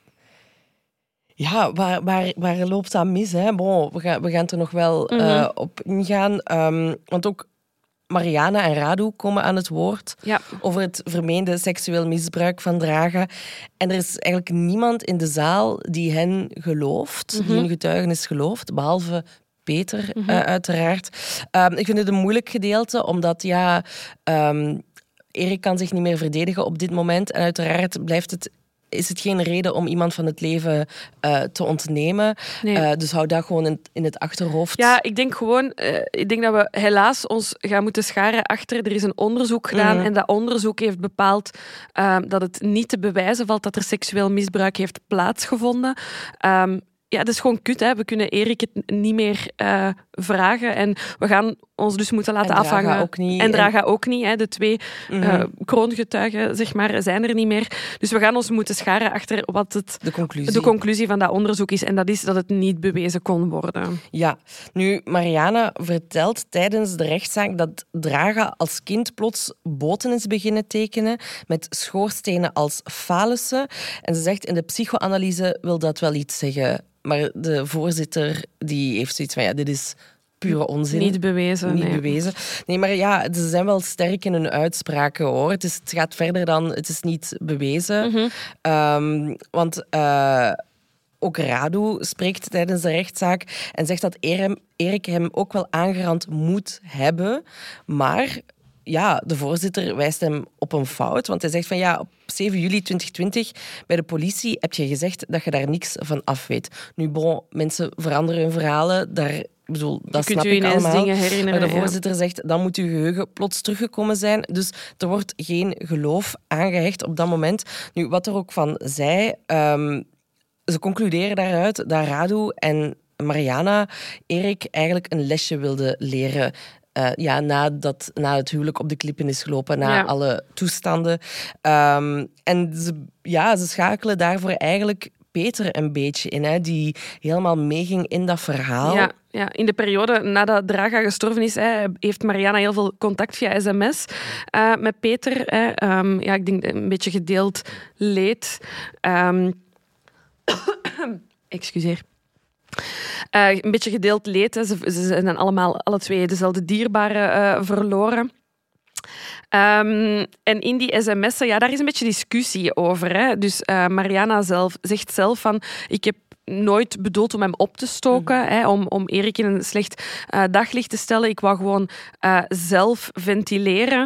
S2: Ja, waar loopt dat mis? Hè? Bon, we gaan er nog wel op ingaan. Want ook Mariana en Radu komen aan het woord over het vermeende seksueel misbruik van Draga. En er is eigenlijk niemand in de zaal die hen gelooft, die hun getuigenis gelooft, behalve Peter uiteraard. Ik vind het een moeilijk gedeelte, omdat Erik kan zich niet meer verdedigen op dit moment. En uiteraard is het geen reden om iemand van het leven te ontnemen. Nee. Dus hou dat gewoon in het achterhoofd.
S3: Ja, ik denk dat we helaas ons gaan moeten scharen achter. Er is een onderzoek gedaan en dat onderzoek heeft bepaald dat het niet te bewijzen valt dat er seksueel misbruik heeft plaatsgevonden. Ja, dat is gewoon kut. Hè. We kunnen Erik het niet meer vragen. En we gaan ons dus moeten laten afhangen.
S2: Ook niet.
S3: En Draga ook niet. Hè. De 2 kroongetuigen zeg maar, zijn er niet meer. Dus we gaan ons moeten scharen achter wat de conclusie van dat onderzoek is. En dat is dat het niet bewezen kon worden.
S2: Ja. Nu, Mariana vertelt tijdens de rechtszaak dat Draga als kind plots boten is beginnen tekenen met schoorstenen als falussen. En ze zegt, in de psychoanalyse wil dat wel iets zeggen. Maar de voorzitter die heeft zoiets van, dit is pure onzin.
S3: Niet bewezen.
S2: Bewezen. Nee, maar ze zijn wel sterk in hun uitspraken, hoor. Het gaat verder dan, het is niet bewezen. Want ook Radu spreekt tijdens de rechtszaak en zegt dat Erik hem ook wel aangerand moet hebben, maar... Ja, de voorzitter wijst hem op een fout. Want hij zegt van op 7 juli 2020 bij de politie heb je gezegd dat je daar niks van af weet. Nu, mensen veranderen hun verhalen. Daar bedoel, dat
S3: je
S2: snap
S3: kunt
S2: ik
S3: je ineens
S2: allemaal.
S3: dingen herinneren.
S2: Maar de voorzitter zegt, dan moet je geheugen plots teruggekomen zijn. Dus er wordt geen geloof aangehecht op dat moment. Nu, wat er ook van zij... ze concluderen daaruit dat Radu en Mariana Erik eigenlijk een lesje wilden leren. Na het huwelijk op de klippen is gelopen, na alle toestanden. En ze schakelen daarvoor eigenlijk Peter een beetje in, hè, die helemaal meeging in dat verhaal.
S3: Ja, in de periode nadat Draga gestorven is, heeft Mariana heel veel contact via sms met Peter. Ik denk een beetje gedeeld leed. Excuseer. Een beetje gedeeld leed. Hè. Ze zijn dan allemaal, alle twee, dezelfde dierbaren verloren. En in die sms'en, daar is een beetje discussie over. Hè. Dus Mariana zegt zelf van... Ik heb nooit bedoeld om hem op te stoken, om Erik in een slecht daglicht te stellen. Ik wou gewoon zelf ventileren.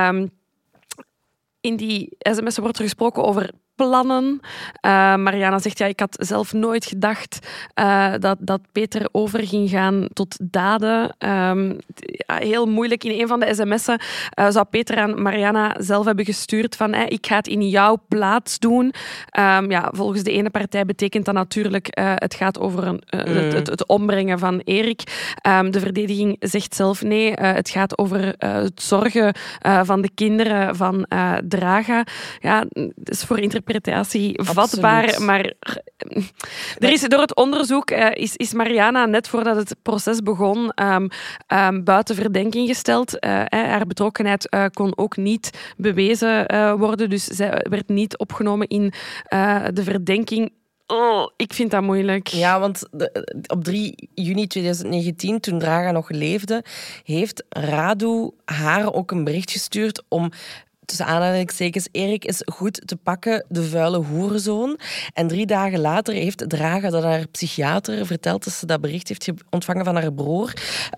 S3: In die sms'en wordt er gesproken over plannen. Mariana zegt, ik had zelf nooit gedacht dat Peter over ging gaan tot daden. Heel moeilijk. In een van de sms'en zou Peter aan Mariana zelf hebben gestuurd van ik ga het in jouw plaats doen. Volgens de ene partij betekent dat natuurlijk het gaat over het ombrengen van Erik. De verdediging zegt zelf nee, het gaat over het zorgen van de kinderen van Draga. Ja, dat is voor interpretatie vatbaar,
S2: Absoluut.
S3: maar door het onderzoek is Mariana net voordat het proces begon buiten verdenking gesteld. Haar betrokkenheid kon ook niet bewezen worden, dus zij werd niet opgenomen in de verdenking. Oh, ik vind dat moeilijk.
S2: Ja, want op 3 juni 2019, toen Draga nog leefde, heeft Radu haar ook een bericht gestuurd om... tussen aanhalingstekens, Erik is goed te pakken, de vuile hoerenzoon. En 3 dagen later heeft Draga dat haar psychiater verteld dat ze dat bericht heeft ontvangen van haar broer.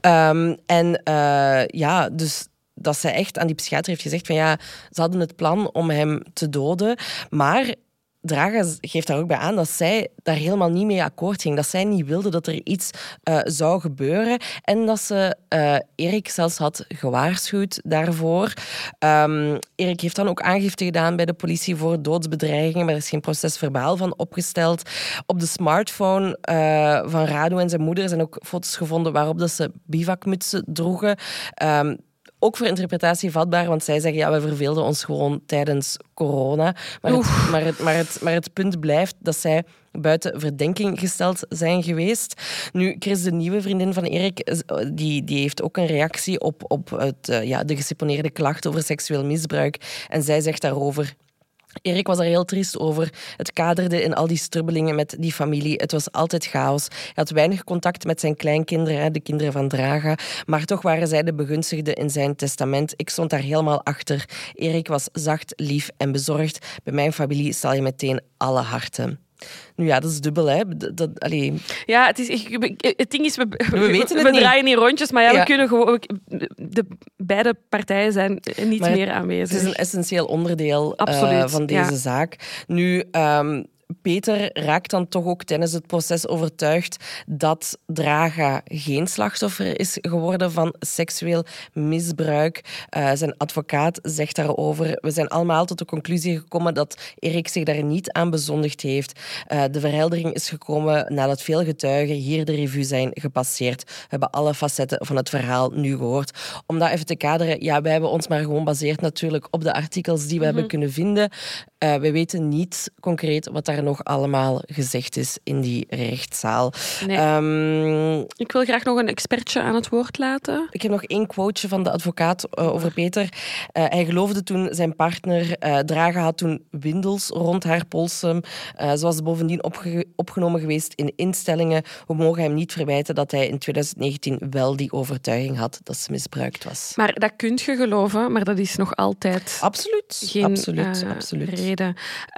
S2: Dus dat zij echt aan die psychiater heeft gezegd van ze hadden het plan om hem te doden. Maar Draga geeft daar ook bij aan dat zij daar helemaal niet mee akkoord ging. Dat zij niet wilde dat er iets zou gebeuren. En dat ze Erik zelfs had gewaarschuwd daarvoor. Erik heeft dan ook aangifte gedaan bij de politie voor doodsbedreigingen, maar er is geen procesverbaal van opgesteld. Op de smartphone van Radu en zijn moeder zijn ook foto's gevonden waarop dat ze bivakmutsen droegen. Ook voor interpretatie vatbaar, want zij zeggen we verveelden ons gewoon tijdens corona. Maar het punt blijft dat zij buiten verdenking gesteld zijn geweest. Nu, Chris, de nieuwe vriendin van Erik, die heeft ook een reactie op de geseponeerde klacht over seksueel misbruik. En zij zegt daarover... Erik was er heel triest over. Het kaderde in al die strubbelingen met die familie. Het was altijd chaos. Hij had weinig contact met zijn kleinkinderen, de kinderen van Draga. Maar toch waren zij de begunstigden in zijn testament. Ik stond daar helemaal achter. Erik was zacht, lief en bezorgd. Bij mijn familie stal je meteen alle harten. Nu ja, dat is dubbel, hè.
S3: Ja, het ding is, we
S2: weten het
S3: we
S2: niet.
S3: draaien niet rondjes, maar we kunnen gewoon... beide partijen zijn niet meer aanwezig.
S2: Het is een essentieel onderdeel van deze zaak. Nu... Peter raakt dan toch ook tijdens het proces overtuigd dat Draga geen slachtoffer is geworden van seksueel misbruik. Zijn advocaat zegt daarover: we zijn allemaal tot de conclusie gekomen dat Erik zich daar niet aan bezondigd heeft. De verheldering is gekomen nadat veel getuigen hier de revue zijn gepasseerd. We hebben alle facetten van het verhaal nu gehoord. Om dat even te kaderen, wij hebben ons maar gewoon gebaseerd natuurlijk op de artikels die we hebben kunnen vinden. We weten niet concreet wat daar nog allemaal gezegd is in die rechtszaal.
S3: Nee. Ik wil graag nog een expertje aan het woord laten.
S2: Ik heb nog 1 quoteje van de advocaat over Peter. Hij geloofde toen zijn partner Draga had toen windels rond haar polsen. Ze was bovendien opgenomen geweest in instellingen. We mogen hem niet verwijten dat hij in 2019 wel die overtuiging had dat ze misbruikt was.
S3: Maar dat kun je geloven, maar dat is nog altijd
S2: Absoluut.
S3: geen reden.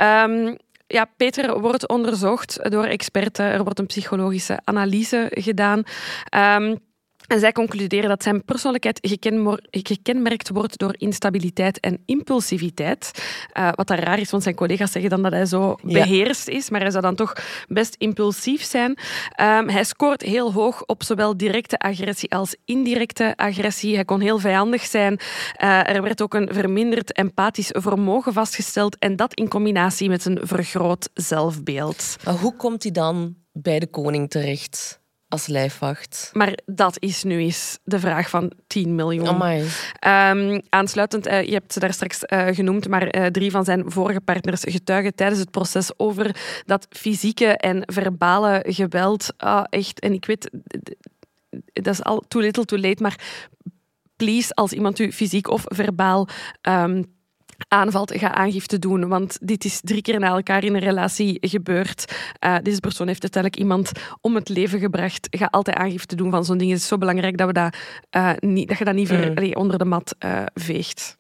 S3: Peter wordt onderzocht door experten. Er wordt een psychologische analyse gedaan. En zij concluderen dat zijn persoonlijkheid gekenmerkt wordt door instabiliteit en impulsiviteit. Wat dan raar is, want zijn collega's zeggen dan dat hij zo beheerst is, maar hij zou dan toch best impulsief zijn. Hij scoort heel hoog op zowel directe agressie als indirecte agressie. Hij kon heel vijandig zijn. Er werd ook een verminderd empathisch vermogen vastgesteld en dat in combinatie met een vergroot zelfbeeld.
S2: Maar hoe komt hij dan bij de koning terecht? Als lijfwacht.
S3: Maar dat is nu eens de vraag van 10 miljoen.
S2: Amai.
S3: Aansluitend, je hebt ze daar straks genoemd, maar 3 van zijn vorige partners getuigen tijdens het proces over dat fysieke en verbale geweld. Echt, en ik weet, dat is al too little too late, maar please, als iemand u fysiek of verbaal aanvalt, ga aangifte doen. Want dit is 3 keer na elkaar in een relatie gebeurd. Deze persoon heeft uiteindelijk iemand om het leven gebracht. Ga altijd aangifte doen van zo'n ding. Het is zo belangrijk dat, dat je dat niet onder de mat veegt.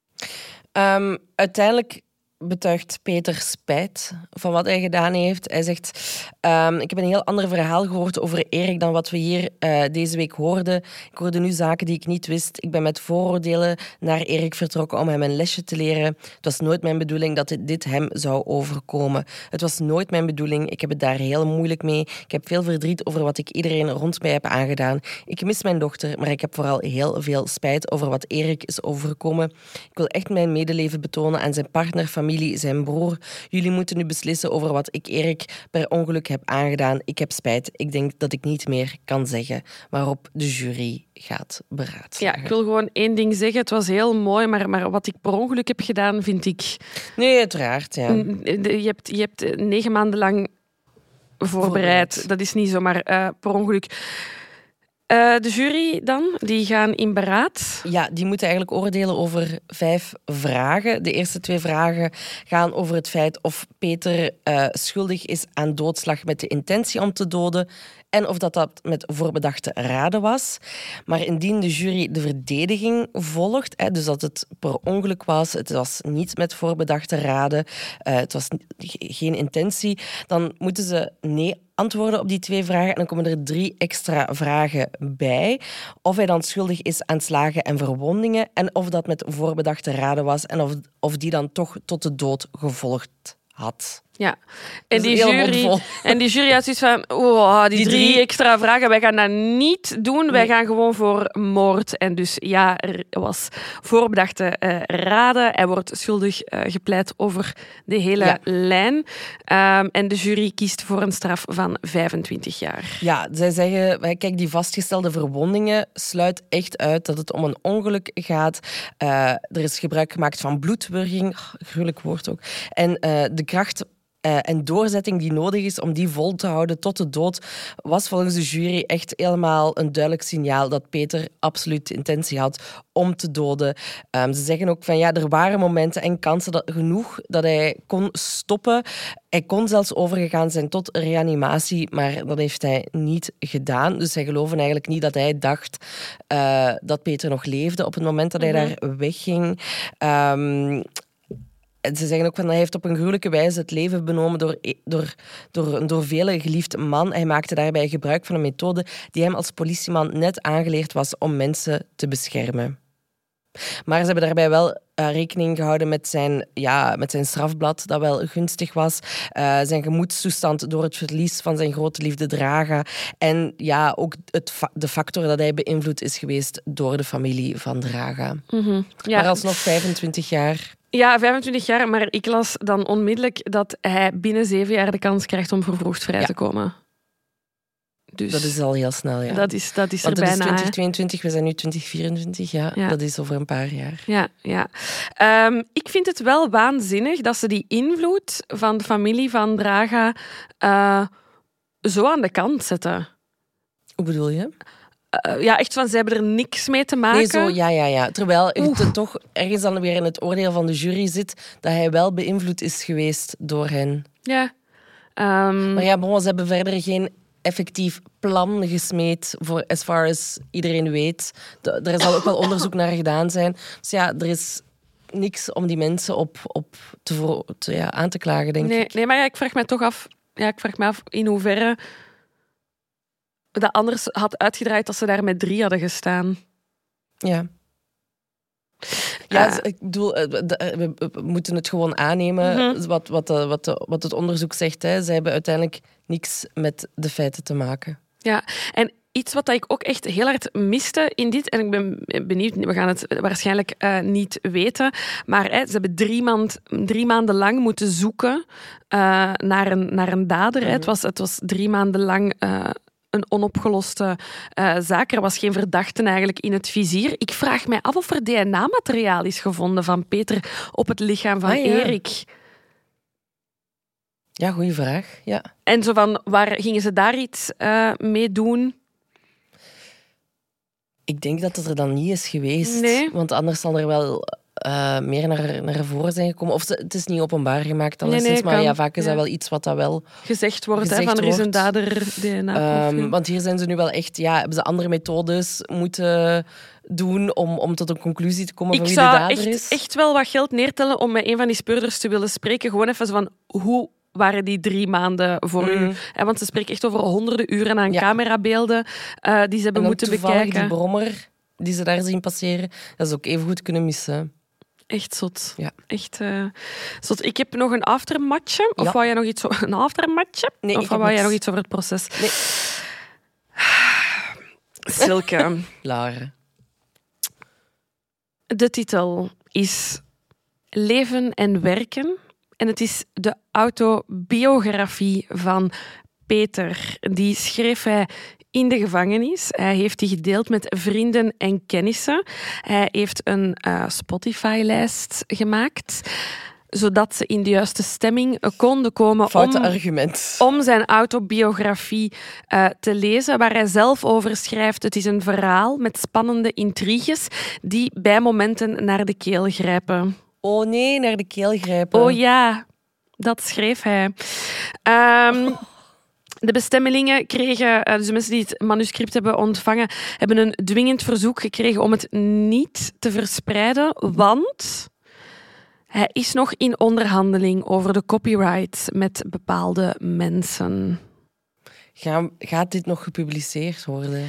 S2: Uiteindelijk betuigt Peter spijt van wat hij gedaan heeft. Hij zegt, ik heb een heel ander verhaal gehoord over Erik dan wat we hier deze week hoorden. Ik hoorde nu zaken die ik niet wist. Ik ben met vooroordelen naar Erik vertrokken om hem een lesje te leren. Het was nooit mijn bedoeling dat dit hem zou overkomen. Het was nooit mijn bedoeling. Ik heb het daar heel moeilijk mee. Ik heb veel verdriet over wat ik iedereen rond mij heb aangedaan. Ik mis mijn dochter, maar ik heb vooral heel veel spijt over wat Erik is overkomen. Ik wil echt mijn medeleven betonen aan zijn partner, familie, zijn broer. Jullie moeten nu beslissen over wat ik Erik per ongeluk heb aangedaan. Ik heb spijt. Ik denk dat ik niet meer kan zeggen. Waarop de jury gaat beraadslagen.
S3: Ja, ik wil gewoon 1 ding zeggen. Het was heel mooi, maar wat ik per ongeluk heb gedaan, vind ik...
S2: Nee, uiteraard, ja.
S3: Je hebt 9 maanden lang voorbereid. Dat is niet zomaar per ongeluk. De jury dan, die gaan in beraad.
S2: Ja, die moeten eigenlijk oordelen over 5 vragen. De eerste 2 vragen gaan over het feit of Peter schuldig is aan doodslag met de intentie om te doden en of dat met voorbedachte raden was. Maar indien de jury de verdediging volgt, dus dat het per ongeluk was, het was niet met voorbedachte raden, het was geen intentie, dan moeten ze nee antwoorden op die 2 vragen en dan komen er 3 extra vragen bij. Of hij dan schuldig is aan slagen en verwondingen en of dat met voorbedachte raden was en of die dan toch tot de dood gevolgd had.
S3: Ja, en die jury had zoiets van, die 3 extra vragen, wij gaan dat niet doen. Nee. Wij gaan gewoon voor moord. En dus ja, er was voorbedachte raden. Hij wordt schuldig gepleit over de hele lijn. En de jury kiest voor een straf van 25 jaar.
S2: Ja, zij zeggen, kijk, die vastgestelde verwondingen sluit echt uit dat het om een ongeluk gaat. Er is gebruik gemaakt van bloedwurging, gruwelijk woord ook. En de kracht en doorzetting die nodig is om die vol te houden tot de dood, was volgens de jury echt helemaal een duidelijk signaal dat Peter absoluut de intentie had om te doden. Ze zeggen ook van er waren momenten en kansen genoeg dat hij kon stoppen. Hij kon zelfs overgegaan zijn tot reanimatie, maar dat heeft hij niet gedaan. Dus zij geloven eigenlijk niet dat hij dacht dat Peter nog leefde op het moment dat hij daar wegging. Ze zeggen ook van hij heeft op een gruwelijke wijze het leven benomen door een door velen geliefd man. Hij maakte daarbij gebruik van een methode die hem als politieman net aangeleerd was om mensen te beschermen. Maar ze hebben daarbij wel rekening gehouden met zijn strafblad, dat wel gunstig was. Zijn gemoedstoestand door het verlies van zijn grote liefde Draga. En ook de factor dat hij beïnvloed is geweest door de familie van Draga. Mm-hmm. Ja. Maar alsnog 25 jaar...
S3: Ja, 25 jaar, maar ik las dan onmiddellijk dat hij binnen 7 jaar de kans krijgt om vervroegd vrij te komen. Dus
S2: dat is al heel snel, ja.
S3: Dat is
S2: want
S3: er bijna.
S2: Het is 2022, we zijn nu 2024, ja. Dat is over een paar jaar.
S3: Ja. Ik vind het wel waanzinnig dat ze die invloed van de familie van Draga zo aan de kant zetten.
S2: Hoe bedoel je?
S3: Echt van, ze hebben er niks mee te maken.
S2: Nee, zo, ja. Terwijl het toch ergens dan weer in het oordeel van de jury zit dat hij wel beïnvloed is geweest door hen.
S3: Ja.
S2: Maar ze hebben verder geen effectief plan gesmeed voor as far as iedereen weet. Er zal ook wel onderzoek naar gedaan zijn. Dus er is niks om die mensen op aan te klagen, denk ik.
S3: Nee, maar ik vraag me toch af... Ja, ik vraag me af in hoeverre... dat anders had uitgedraaid als ze daar met 3 hadden gestaan.
S2: Ja. Ja, ik bedoel, we moeten het gewoon aannemen wat het onderzoek zegt. Hè. Zij hebben uiteindelijk niks met de feiten te maken.
S3: Ja, en iets wat ik ook echt heel hard miste in dit, en ik ben benieuwd, we gaan het waarschijnlijk niet weten, maar ze hebben 3 maanden lang moeten zoeken naar een dader. Mm-hmm. Het was 3 maanden lang een onopgeloste zaak. Er was geen verdachte eigenlijk in het vizier. Ik vraag mij af of er DNA-materiaal is gevonden van Peter op het lichaam van Erik.
S2: Ja, goeie vraag. Ja.
S3: En zo van, waar gingen ze daar iets mee doen?
S2: Ik denk dat het er dan niet is geweest.
S3: Nee.
S2: Want anders zal er wel meer naar voren zijn gekomen. Of het is niet openbaar gemaakt alleszins. Maar ja, vaak is dat wel iets wat dat wel
S3: gezegd wordt. Er is een dader DNA-profiel.
S2: Want hier zijn ze nu wel echt... Ja, hebben ze andere methodes moeten doen om tot een conclusie te komen van wie de dader is?
S3: Ik zou echt wel wat geld neertellen om met een van die speurders te willen spreken. Gewoon even zo van... Hoe waren die 3 maanden voor u? Want ze spreken echt over honderden uren aan camerabeelden die ze hebben moeten bekijken.
S2: Die brommer die ze daar zien passeren, dat is ook even goed kunnen missen.
S3: Echt zot.
S2: Ja.
S3: Echt zot. Ik heb nog een aftermatje. Of wou jij nog iets over een aftermatje?
S2: Nee,
S3: of wou jij nog iets over het proces?
S2: Nee.
S3: Silke.
S2: Lara.
S3: De titel is Leven en Werken. En het is de autobiografie van Peter. Die schreef hij in de gevangenis. Hij heeft die gedeeld met vrienden en kennissen. Hij heeft een Spotify-lijst gemaakt, zodat ze in de juiste stemming konden komen om zijn autobiografie te lezen, waar hij zelf over schrijft. Het is een verhaal met spannende intriges die bij momenten naar de keel grijpen.
S2: Oh nee, naar de keel grijpen.
S3: Oh ja, dat schreef hij. De bestemmelingen kregen, dus de mensen die het manuscript hebben ontvangen, hebben een dwingend verzoek gekregen om het niet te verspreiden, want hij is nog in onderhandeling over de copyright met bepaalde mensen.
S2: Gaat dit nog gepubliceerd worden?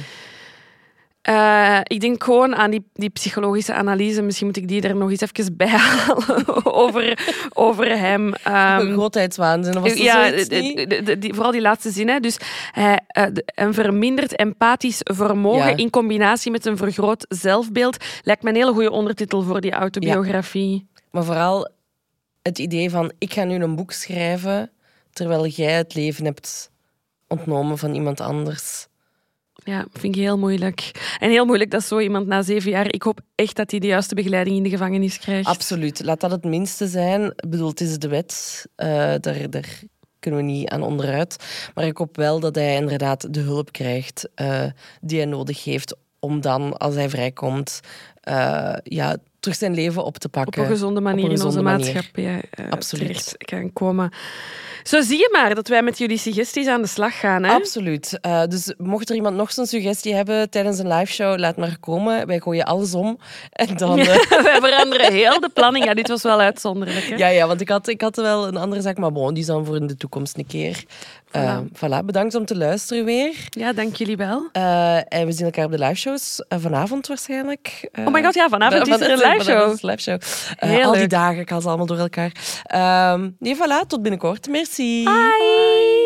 S3: Ik denk gewoon aan die psychologische analyse. Misschien moet ik die er nog eens even bij halen over hem.
S2: Grootheidswaanzin, of was dat zoiets?
S3: Vooral die laatste zin. Hè. Dus een verminderd empathisch vermogen in combinatie met een vergroot zelfbeeld lijkt me een hele goede ondertitel voor die autobiografie.
S2: Ja. Maar vooral het idee van, ik ga nu een boek schrijven terwijl jij het leven hebt ontnomen van iemand anders.
S3: Ja, vind ik heel moeilijk. En heel moeilijk dat zo iemand na 7 jaar... Ik hoop echt dat hij de juiste begeleiding in de gevangenis krijgt.
S2: Absoluut. Laat dat het minste zijn. Ik bedoel, het is de wet. Daar kunnen we niet aan onderuit. Maar ik hoop wel dat hij inderdaad de hulp krijgt die hij nodig heeft om dan, als hij vrijkomt, terug zijn leven op te pakken.
S3: Op een gezonde manier in onze maatschappij terecht kan komen. Zo zie je maar dat wij met jullie suggesties aan de slag gaan. Hè?
S2: Absoluut. Dus mocht er iemand nog zo'n suggestie hebben tijdens een liveshow, laat maar komen. Wij gooien alles om. En dan...
S3: Wij veranderen heel de planning. Ja, dit was wel uitzonderlijk. Hè?
S2: Ja, want ik had wel een andere zaak, maar bon, die is dan voor in de toekomst een keer. Voilà. Bedankt om te luisteren weer.
S3: Ja, dank jullie wel.
S2: En we zien elkaar op de liveshows vanavond waarschijnlijk.
S3: Oh my god, ja, vanavond is er een liveshow.
S2: Al die dagen, ik haal ze allemaal door elkaar. Voilà, tot binnenkort. Merci.
S3: Bye.